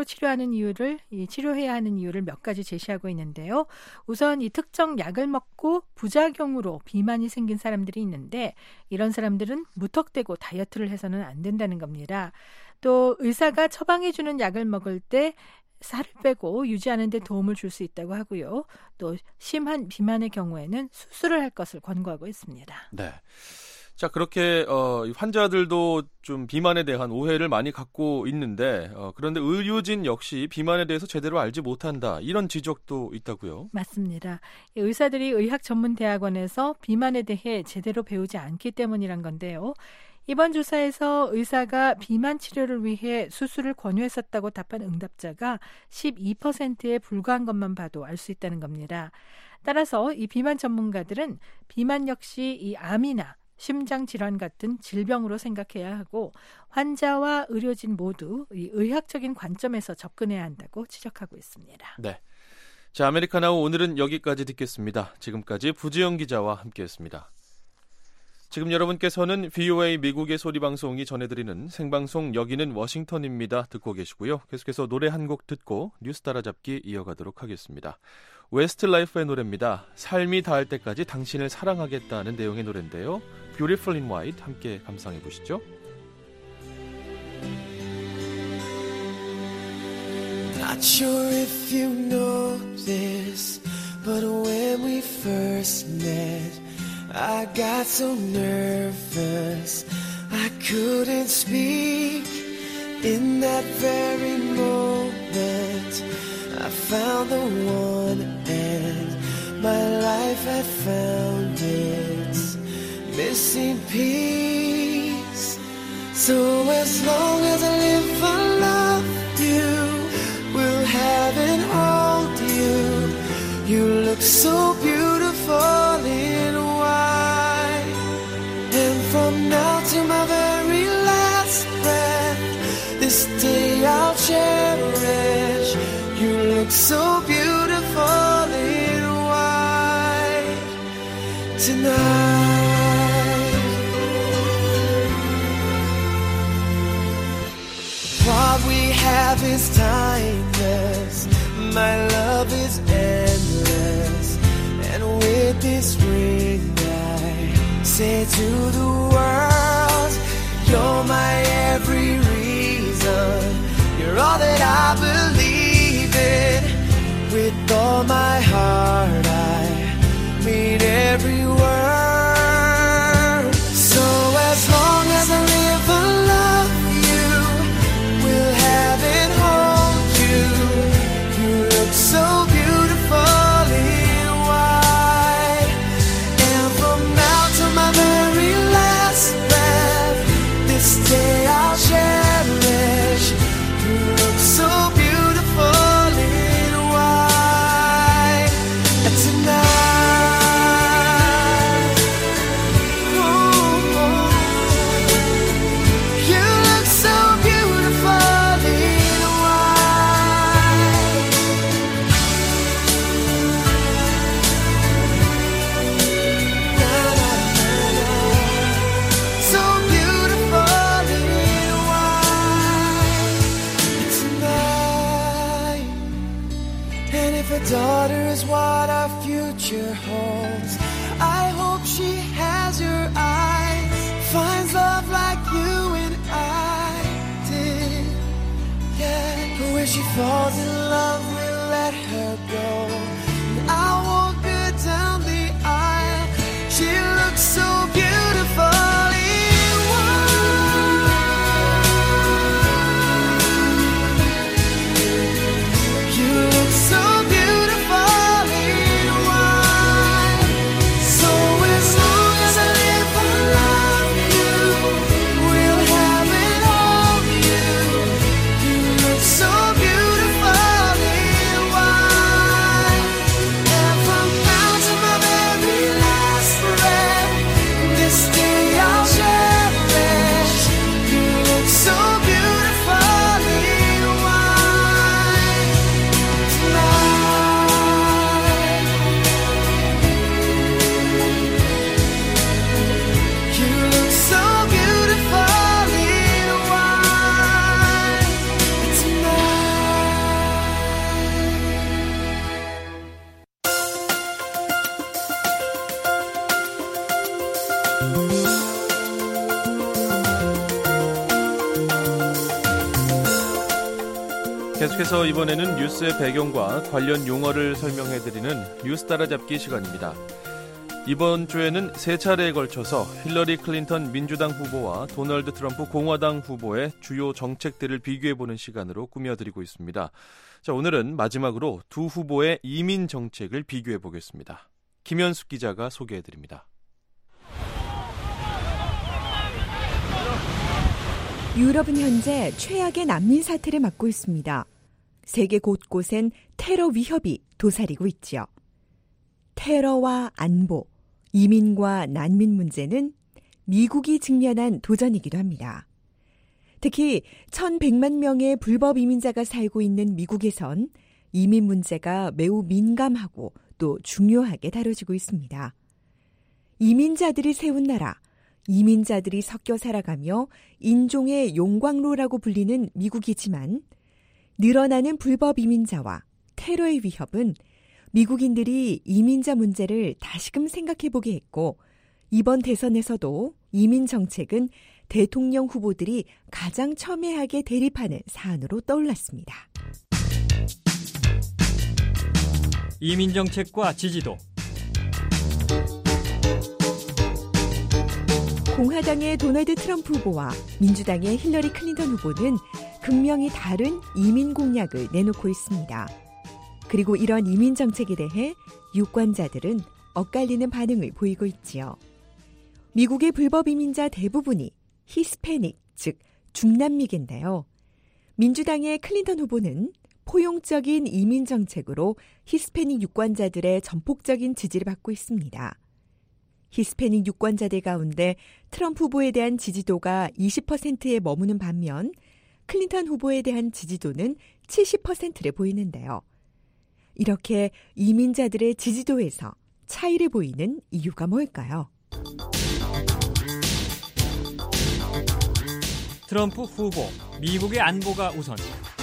치료해야 하는 이유를 몇 가지 제시하고 있는데요. 우선 이 특정 약을 먹고 부작용으로 비만이 생긴 사람들이 있는데 이런 사람들은 무턱대고 다이어트를 해서는 안 된다는 겁니다. 또 의사가 처방해주는 약을 먹을 때 살을 빼고 유지하는 데 도움을 줄 수 있다고 하고요. 또 심한 비만의 경우에는 수술을 할 것을 권고하고 있습니다. 네. 자, 그렇게 환자들도 좀 비만에 대한 오해를 많이 갖고 있는데 그런데 의료진 역시 비만에 대해서 제대로 알지 못한다. 이런 지적도 있다고요? 맞습니다. 의사들이 의학전문대학원에서 비만에 대해 제대로 배우지 않기 때문이란 건데요. 이번 조사에서 의사가 비만 치료를 위해 수술을 권유했었다고 답한 응답자가 12%에 불과한 것만 봐도 알 수 있다는 겁니다. 따라서 이 비만 전문가들은 비만 역시 이 암이나 심장질환 같은 질병으로 생각해야 하고 환자와 의료진 모두 이 의학적인 관점에서 접근해야 한다고 지적하고 있습니다. 네. 자, 아메리카나우 오늘은 여기까지 듣겠습니다. 지금까지 부지영 기자와 함께했습니다. 지금 여러분께서는 VOA 미국의 소리방송이 전해드리는 생방송 여기는 워싱턴입니다. 듣고 계시고요. 계속해서 노래 한 곡 듣고 뉴스 따라잡기 이어가도록 하겠습니다. 웨스트라이프의 노래입니다. 삶이 닿을 때까지 당신을 사랑하겠다는 내용의 노래인데요. Beautiful in White 함께 감상해 보시죠. Not sure if you know this, but when we first met, I got so nervous I couldn't speak. In that very moment I found the one and my life had found its missing piece. So as long as I live I love you, will have and hold you. You look so beautiful in white, and from now to my very last breath, this day I'll cherish. You look so beautiful in white tonight. What we have is timeless, my love is endless, and with this ring I say to the world, you're my every reason, you're all that I believe in. With all my heart I mean every word. So as long as I live I love you, will have and hold you. You look so beautiful in white, and from now to my very last breath, this day I'll cherish. You look so beautiful in white tonight. Ooh, you look so beautiful in white. Na, na, na, na. So beautiful in white tonight. And if a daughter is what our future holds, I hope she has your eyes, finds love like you and I did. Yeah, but when she falls in love, we'll let her go, and I'll walk her down the aisle. She looks so beautiful 계속해서 이번에는 뉴스의 배경과 관련 용어를 설명해드리는 뉴스 따라잡기 시간입니다. 이번 주에는 세 차례에 걸쳐서 힐러리 클린턴 민주당 후보와 도널드 트럼프 공화당 후보의 주요 정책들을 비교해보는 시간으로 꾸며드리고 있습니다. 자, 오늘은 마지막으로 두 후보의 이민 정책을 비교해보겠습니다. 김현숙 기자가 소개해드립니다. 유럽은 현재 최악의 난민 사태를 맞고 있습니다. 세계 곳곳엔 테러 위협이 도사리고 있지요. 테러와 안보, 이민과 난민 문제는 미국이 직면한 도전이기도 합니다. 특히 1,100만 명의 불법 이민자가 살고 있는 미국에선 이민 문제가 매우 민감하고 또 중요하게 다뤄지고 있습니다. 이민자들이 세운 나라, 이민자들이 섞여 살아가며 인종의 용광로라고 불리는 미국이지만 늘어나는 불법 이민자와 테러의 위협은 미국인들이 이민자 문제를 다시금 생각해보게 했고 이번 대선에서도 이민 정책은 대통령 후보들이 가장 첨예하게 대립하는 사안으로 떠올랐습니다. 이민 정책과 지지도. 공화당의 도널드 트럼프 후보와 민주당의 힐러리 클린턴 후보는 극명히 다른 이민 공약을 내놓고 있습니다. 그리고 이런 이민 정책에 대해 유권자들은 엇갈리는 반응을 보이고 있지요. 미국의 불법 이민자 대부분이 히스패닉, 즉 중남미계인데요. 민주당의 클린턴 후보는 포용적인 이민 정책으로 히스패닉 유권자들의 전폭적인 지지를 받고 있습니다. 히스패닉 유권자들 가운데 트럼프 후보에 대한 지지도가 20%에 머무는 반면 클린턴 후보에 대한 지지도는 70%를 보이는데요. 이렇게 이민자들의 지지도에서 차이를 보이는 이유가 뭘까요? 트럼프 후보, 미국의 안보가 우선.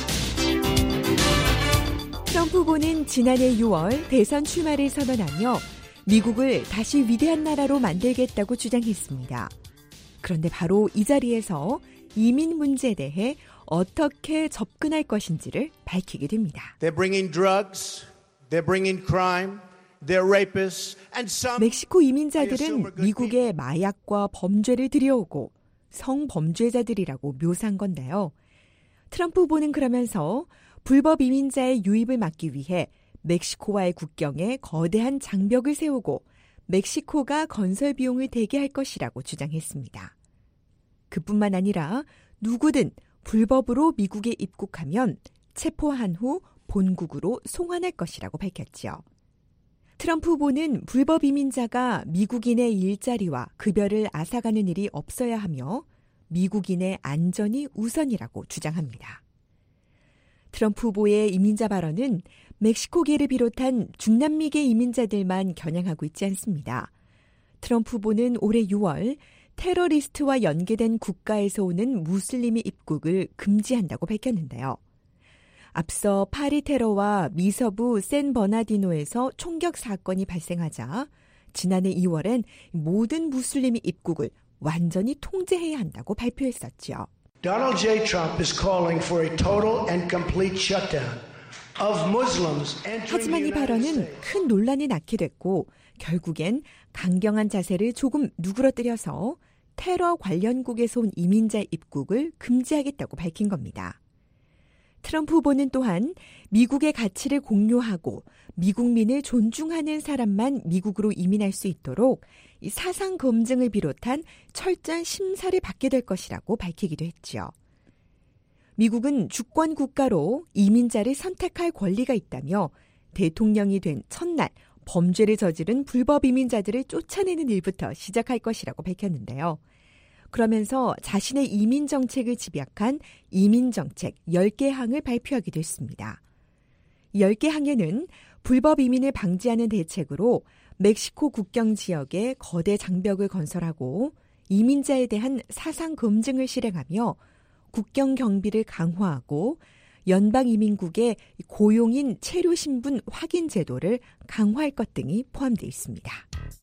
트럼프 후보는 지난해 6월 대선 출마를 선언하며 미국을 다시 위대한 나라로 만들겠다고 주장했습니다. 그런데 바로 이 자리에서 이민 문제에 대해 어떻게 접근할 것인지를 밝히게 됩니다. They're bringing drugs, they're bringing crime, they're rapists, and some... 멕시코 이민자들은 미국의 마약과 범죄를 들여오고 성범죄자들이라고 묘사한 건데요. 트럼프 후보는 그러면서 불법 이민자의 유입을 막기 위해 멕시코와의 국경에 거대한 장벽을 세우고 멕시코가 건설 비용을 대게 할 것이라고 주장했습니다. 그뿐만 아니라 누구든 불법으로 미국에 입국하면 체포한 후 본국으로 송환할 것이라고 밝혔지요. 트럼프 후보는 불법 이민자가 미국인의 일자리와 급여를 앗아가는 일이 없어야 하며 미국인의 안전이 우선이라고 주장합니다. 트럼프 후보의 이민자 발언은 멕시코계를 비롯한 중남미계 이민자들만 겨냥하고 있지 않습니다. 트럼프 후보는 올해 6월 테러리스트와 연계된 국가에서 오는 무슬림의 입국을 금지한다고 밝혔는데요. 앞서 파리 테러와 미서부 샌버나디노에서 총격 사건이 발생하자 지난해 2월엔 모든 무슬림의 입국을 완전히 통제해야 한다고 발표했었죠. Donald J. Trump is calling for a total and complete shutdown of Muslims entering 하지만 이 the United 발언은 States. 큰 논란이 낳게 됐고 결국엔 강경한 자세를 조금 누그러뜨려서 테러 관련국에서 온 이민자 입국을 금지하겠다고 밝힌 겁니다. 트럼프 후보는 또한 미국의 가치를 공유하고 미국민을 존중하는 사람만 미국으로 이민할 수 있도록 이 사상 검증을 비롯한 철저한 심사를 받게 될 것이라고 밝히기도 했지요. 미국은 주권 국가로 이민자를 선택할 권리가 있다며 대통령이 된 첫날 범죄를 저지른 불법 이민자들을 쫓아내는 일부터 시작할 것이라고 밝혔는데요. 그러면서 자신의 이민 정책을 집약한 이민 정책 10개 항을 발표하기도 했습니다. 10개 항에는 불법 이민을 방지하는 대책으로 멕시코 국경 지역에 거대 장벽을 건설하고 이민자에 대한 사상 검증을 실행하며 국경 경비를 강화하고 연방이민국의 고용인 체류 신분 확인 제도를 강화할 것 등이 포함되어 있습니다.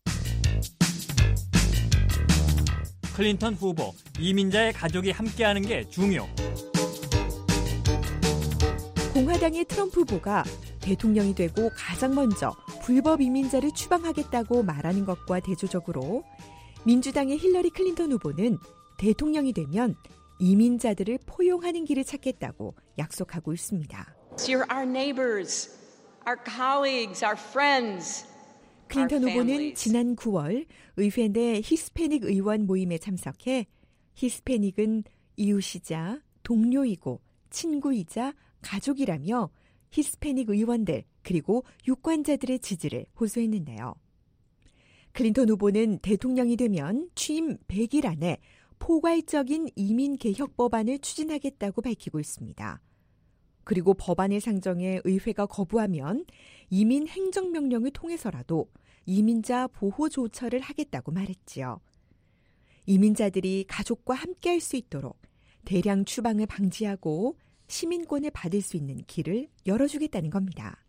클린턴 후보, 이민자의 가족이 함께하는 게 중요. 공화당의 트럼프 후보가 대통령이 되고 가장 먼저 불법 이민자를 추방하겠다고 말하는 것과 대조적으로 민주당의 힐러리 클린턴 후보는 대통령이 되면 이민자들을 포용하는 길을 찾겠다고 약속하고 있습니다. You're our neighbors, our colleagues, our friends. 클린턴 후보는 지난 9월 의회 내 히스패닉 의원 모임에 참석해 히스패닉은 이웃이자 동료이고 친구이자 가족이라며 히스패닉 의원들 그리고 유권자들의 지지를 호소했는데요. 클린턴 후보는 대통령이 되면 취임 100일 안에 포괄적인 이민 개혁 법안을 추진하겠다고 밝히고 있습니다. 그리고 법안을 상정해 의회가 거부하면 이민 행정명령을 통해서라도 이민자 보호 조처를 하겠다고 말했지요. 이민자들이 가족과 함께할 수 있도록 대량 추방을 방지하고 시민권을 받을 수 있는 길을 열어주겠다는 겁니다.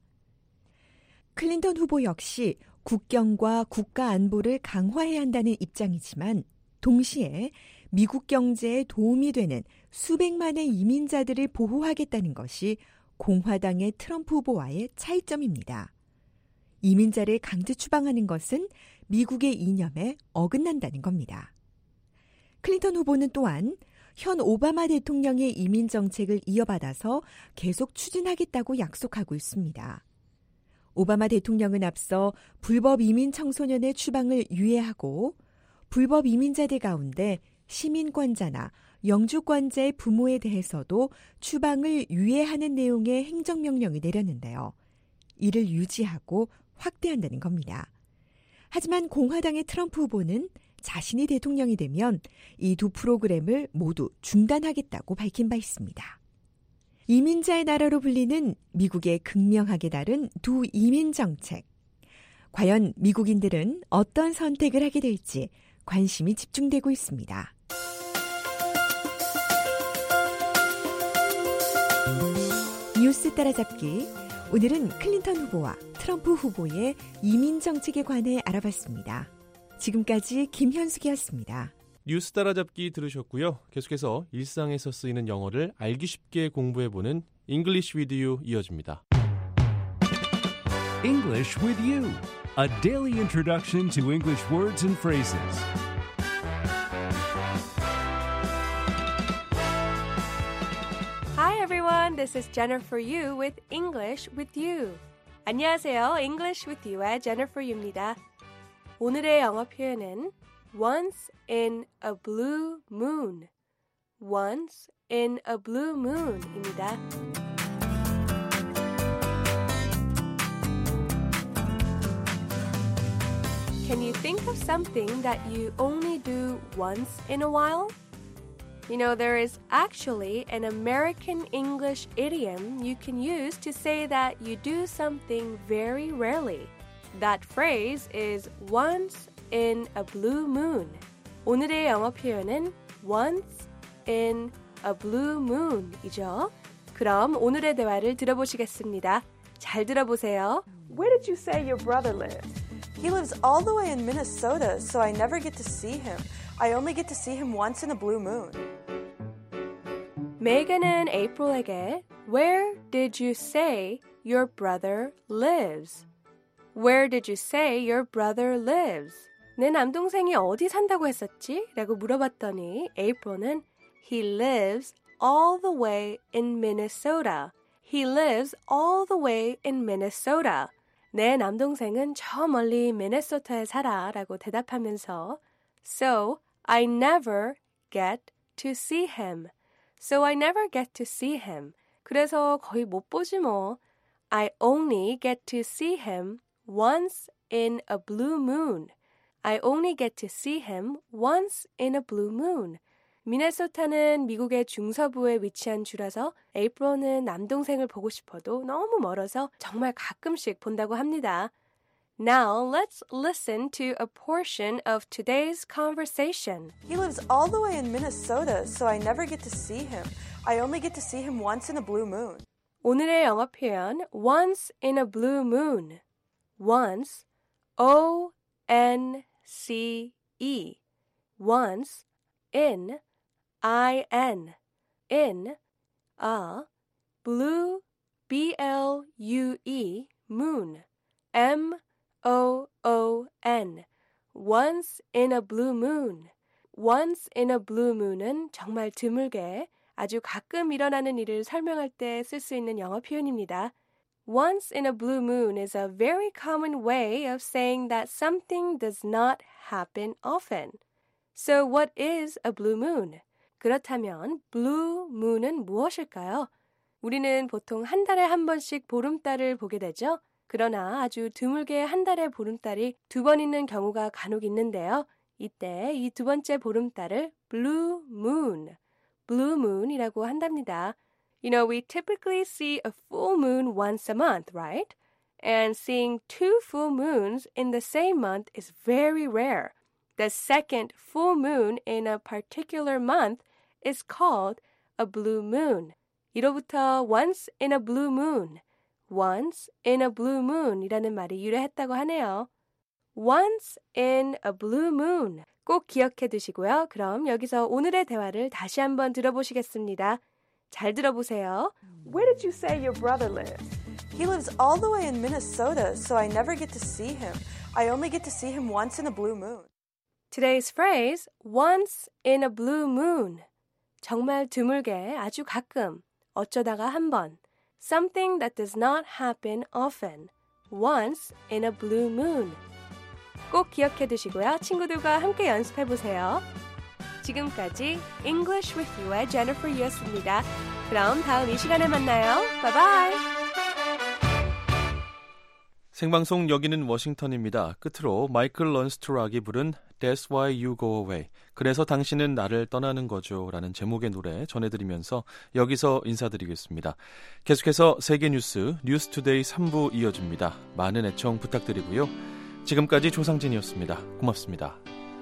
클린턴 후보 역시 국경과 국가 안보를 강화해야 한다는 입장이지만 동시에 미국 경제에 도움이 되는 수백만의 이민자들을 보호하겠다는 것이 공화당의 트럼프 후보와의 차이점입니다. 이민자를 강제 추방하는 것은 미국의 이념에 어긋난다는 겁니다. 클린턴 후보는 또한 현 오바마 대통령의 이민 정책을 이어받아서 계속 추진하겠다고 약속하고 있습니다. 오바마 대통령은 앞서 불법 이민 청소년의 추방을 유예하고 불법 이민자들 가운데 시민권자나 영주권자의 부모에 대해서도 추방을 유예하는 내용의 행정명령을 내렸는데요. 이를 유지하고 확대한다는 겁니다. 하지만 공화당의 트럼프 후보는 자신이 대통령이 되면 이 두 프로그램을 모두 중단하겠다고 밝힌 바 있습니다. 이민자의 나라로 불리는 미국의 극명하게 다른 두 이민 정책. 과연 미국인들은 어떤 선택을 하게 될지 관심이 집중되고 있습니다. 뉴스 따라잡기. 오늘은 클린턴 후보와 트럼프 후보의 이민 정책에 관해 알아봤습니다. 지금까지 김현숙이었습니다. 뉴스 따라잡기 들으셨고요. 계속해서 일상에서 쓰이는 영어를 알기 쉽게 공부해보는 English with You 이어집니다. English with You, a daily introduction to English words and phrases. Hi everyone, this is Jennifer Yu with English with You. 안녕하세요, English with You의 Jennifer Yu입니다. 오늘의 영어 표현은 once in a blue moon. once in a blue moon입니다. Can you think of something that you only do once in a while? You know, there is actually an American English idiom you can use to say that you do something very rarely. That phrase is once in a blue moon. 오늘의 영어 표현은 once in a blue moon이죠. 그럼 오늘의 대화를 들어보시겠습니다. 잘 들어보세요. Where did you say your brother lives? He lives all the way in Minnesota, so I never get to see him. I only get to see him once in a blue moon. 메이건은 에이프릴에게 Where did you say your brother lives? Where did you say your brother lives? 내 남동생이 어디 산다고 했었지? 라고 물어봤더니 에이프릴은 He lives all the way in Minnesota. He lives all the way in Minnesota. 내 남동생은 저 멀리 미네소타에 살아 라고 대답하면서 So I never get to see him. So I never get to see him. 그래서 거의 못 보지 뭐. I only get to see him once in a blue moon. I only get to see him once in a blue moon. 미네소타는 미국의 중서부에 위치한 주라서 에이프릴은 남동생을 보고 싶어도 너무 멀어서 정말 가끔씩 본다고 합니다. Now let's listen to a portion of today's conversation. He lives all the way in Minnesota, so I never get to see him. I only get to see him once in a blue moon. 오늘의 영어 표현 once in a blue moon. once, O-N-C-E. once, in, I-N. in, a, blue, B-L-U-E, moon, M-O-O-N, once in a blue moon. once in a blue moon은 정말 드물게 아주 가끔 일어나는 일을 설명할 때 쓸 수 있는 영어 표현입니다. Once in a blue moon is a very common way of saying that something does not happen often. So what is a blue moon? 그렇다면 blue moon은 무엇일까요? 우리는 보통 한 달에 한 번씩 보름달을 보게 되죠. 그러나 아주 드물게 한 달에 보름달이 두 번 있는 경우가 간혹 있는데요. 이때 이 두 번째 보름달을 blue moon이라고 한답니다. You know, we typically see a full moon once a month, right? And seeing two full moons in the same month is very rare. The second full moon in a particular month is called a blue moon. 이로부터 once in a blue moon, once in a blue moon 이라는 말이 유래했다고 하네요. Once in a blue moon 꼭 기억해 두시고요. 그럼 여기서 오늘의 대화를 다시 한번 들어보시겠습니다. 잘 들어보세요. Where did you say your brother lives? He lives all the way in Minnesota, so I never get to see him. I only get to see him once in a blue moon. Today's phrase, once in a blue moon. 정말 드물게, 아주 가끔, 어쩌다가 한 번. Something that does not happen often. Once in a blue moon. 꼭 기억해 두시고요. 친구들과 함께 연습해 보세요. 지금까지 English with You의 Jennifer Yu였습니다. 그럼 다음 이 시간에 만나요. 바이바이. 생방송 여기는 워싱턴입니다. 끝으로 마이클 런스트락이 부른 That's Why You Go Away. 그래서 당신은 나를 떠나는 거죠. 라는 제목의 노래 전해드리면서 여기서 인사드리겠습니다. 계속해서 세계 뉴스, 뉴스투데이 3부 이어집니다. 많은 애청 부탁드리고요. 지금까지 조상진이었습니다. 고맙습니다.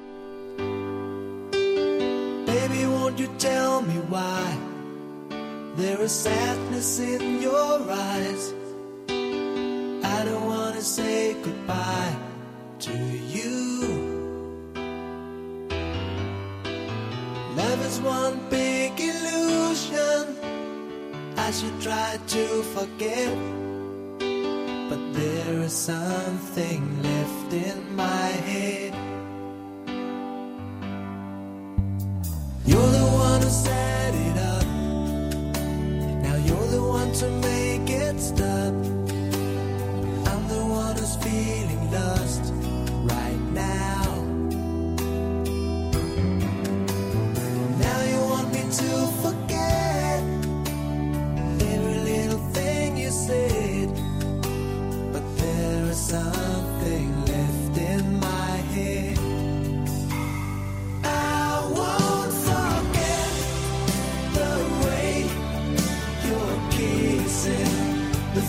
Baby, won't you tell me why there is sadness in your eyes? I don't want to say goodbye to you. Love is one big illusion I should try to forget, but there is something left in my head. You're the one who set it up. Now you're the one to make it stop. I'm the one who's feeling lost right now. Now you want me to forget every little thing you said, but there is something left in my head. The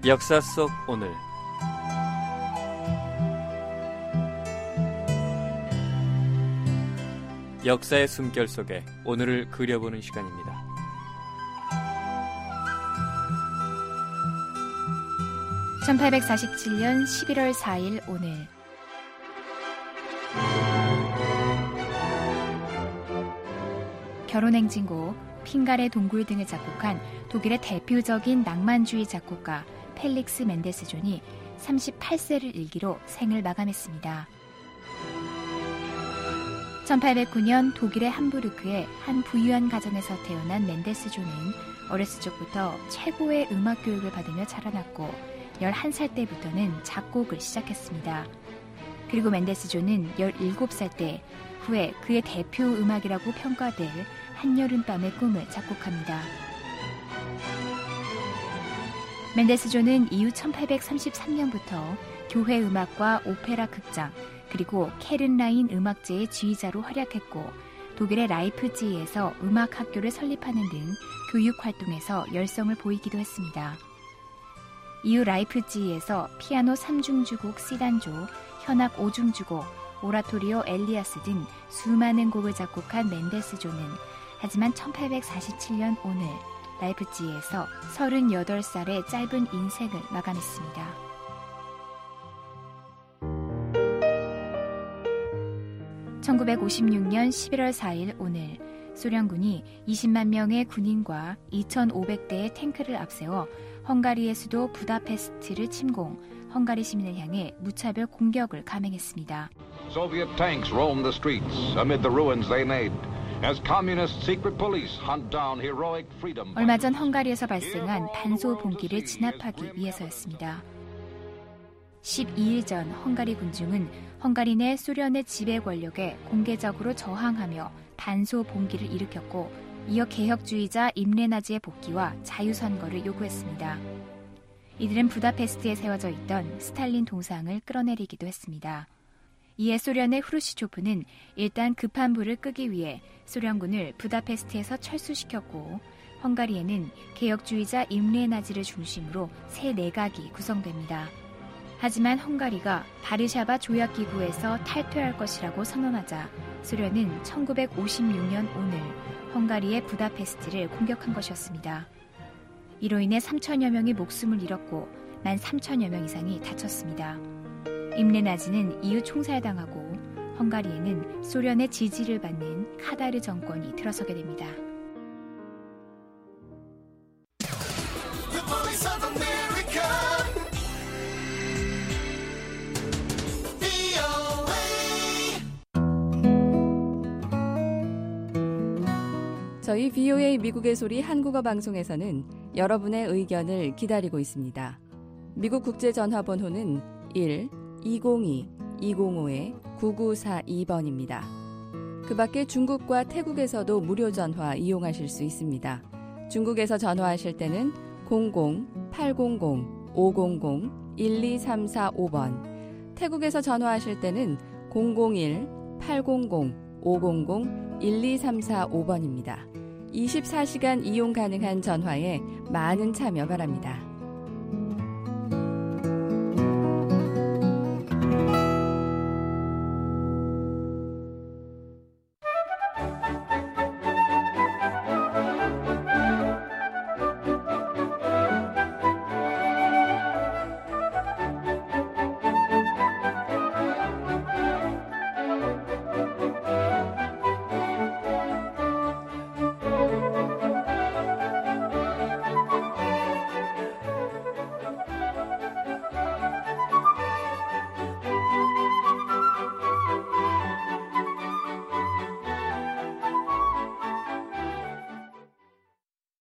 역사 속 오늘. 역사의 숨결 속에 오늘을 그려보는 시간입니다. (1847년 11월 4일) 오늘 결혼행진곡, 핑가레 동굴 등을 작곡한 독일의 대표적인 낭만주의 작곡가 펠릭스 멘데스 존이 38세를 일기로 생을 마감했습니다. 1809년 독일의 함부르크의 한 부유한 가정에서 태어난 멘데스 존은 어렸을 적부터 최고의 음악 교육을 받으며 자라났고 11살 때부터는 작곡을 시작했습니다. 그리고 멘데스 존은 17살 때 후에 그의 대표 음악이라고 평가될 한여름밤의 꿈을 작곡합니다. 멘데스 존은 이후 1833년부터 교회 음악과 오페라 극장, 그리고 케른라인 음악제의 지휘자로 활약했고 독일의 라이프치히에서 음악 학교를 설립하는 등 교육 활동에서 열성을 보이기도 했습니다. 이후 라이프치히에서 피아노 3중주곡 시단조, 현악 5중주곡, 오라토리오 엘리아스 등 수많은 곡을 작곡한 멘데스 존은 하지만 1847년 오늘 라이프치히에서 38살의 짧은 인생을 마감했습니다. (1956년 11월 4일) 오늘 소련군이 20만 명의 군인과 2,500대의 탱크를 앞세워 헝가리의 수도 부다페스트를 침공, 헝가리 시민을 향해 무차별 공격을 감행했습니다. Soviet tanks roam the streets amid the ruins they made as communist secret police hunt down heroic freedom. 얼마 전 헝가리에서 발생한 반소 봉기를 진압하기 위해서였습니다. 12일 전 헝가리 군중은 헝가리 내 소련의 지배 권력에 공개적으로 저항하며 반소 봉기를 일으켰고 이어 개혁주의자 임레나지의 복귀와 자유선거를 요구했습니다. 이들은 부다페스트에 세워져 있던 스탈린 동상을 끌어내리기도 했습니다. 이에 소련의 후르시초프는 일단 급한 불을 끄기 위해 소련군을 부다페스트에서 철수시켰고 헝가리에는 개혁주의자 임레나지를 중심으로 새 내각이 구성됩니다. 하지만 헝가리가 바르샤바 조약기구에서 탈퇴할 것이라고 선언하자 소련은 1956년 오늘 헝가리의 부다페스트를 공격한 것이었습니다. 이로 인해 3천여 명이 목숨을 잃었고 13,000여 명 이상이 다쳤습니다. 임레나지는 이후 총살당하고 헝가리에는 소련의 지지를 받는 카다르 정권이 들어서게 됩니다. 저희 VOA 미국의 소리 한국어 방송에서는 여러분의 의견을 기다리고 있습니다. 미국 국제전화번호는 1-202-205-9942번입니다. 그 밖에 중국과 태국에서도 무료 전화 이용하실 수 있습니다. 중국에서 전화하실 때는 00-800-500-12345번, 태국에서 전화하실 때는 001-800-500-12345번입니다. 24시간 이용 가능한 전화에 많은 참여 바랍니다.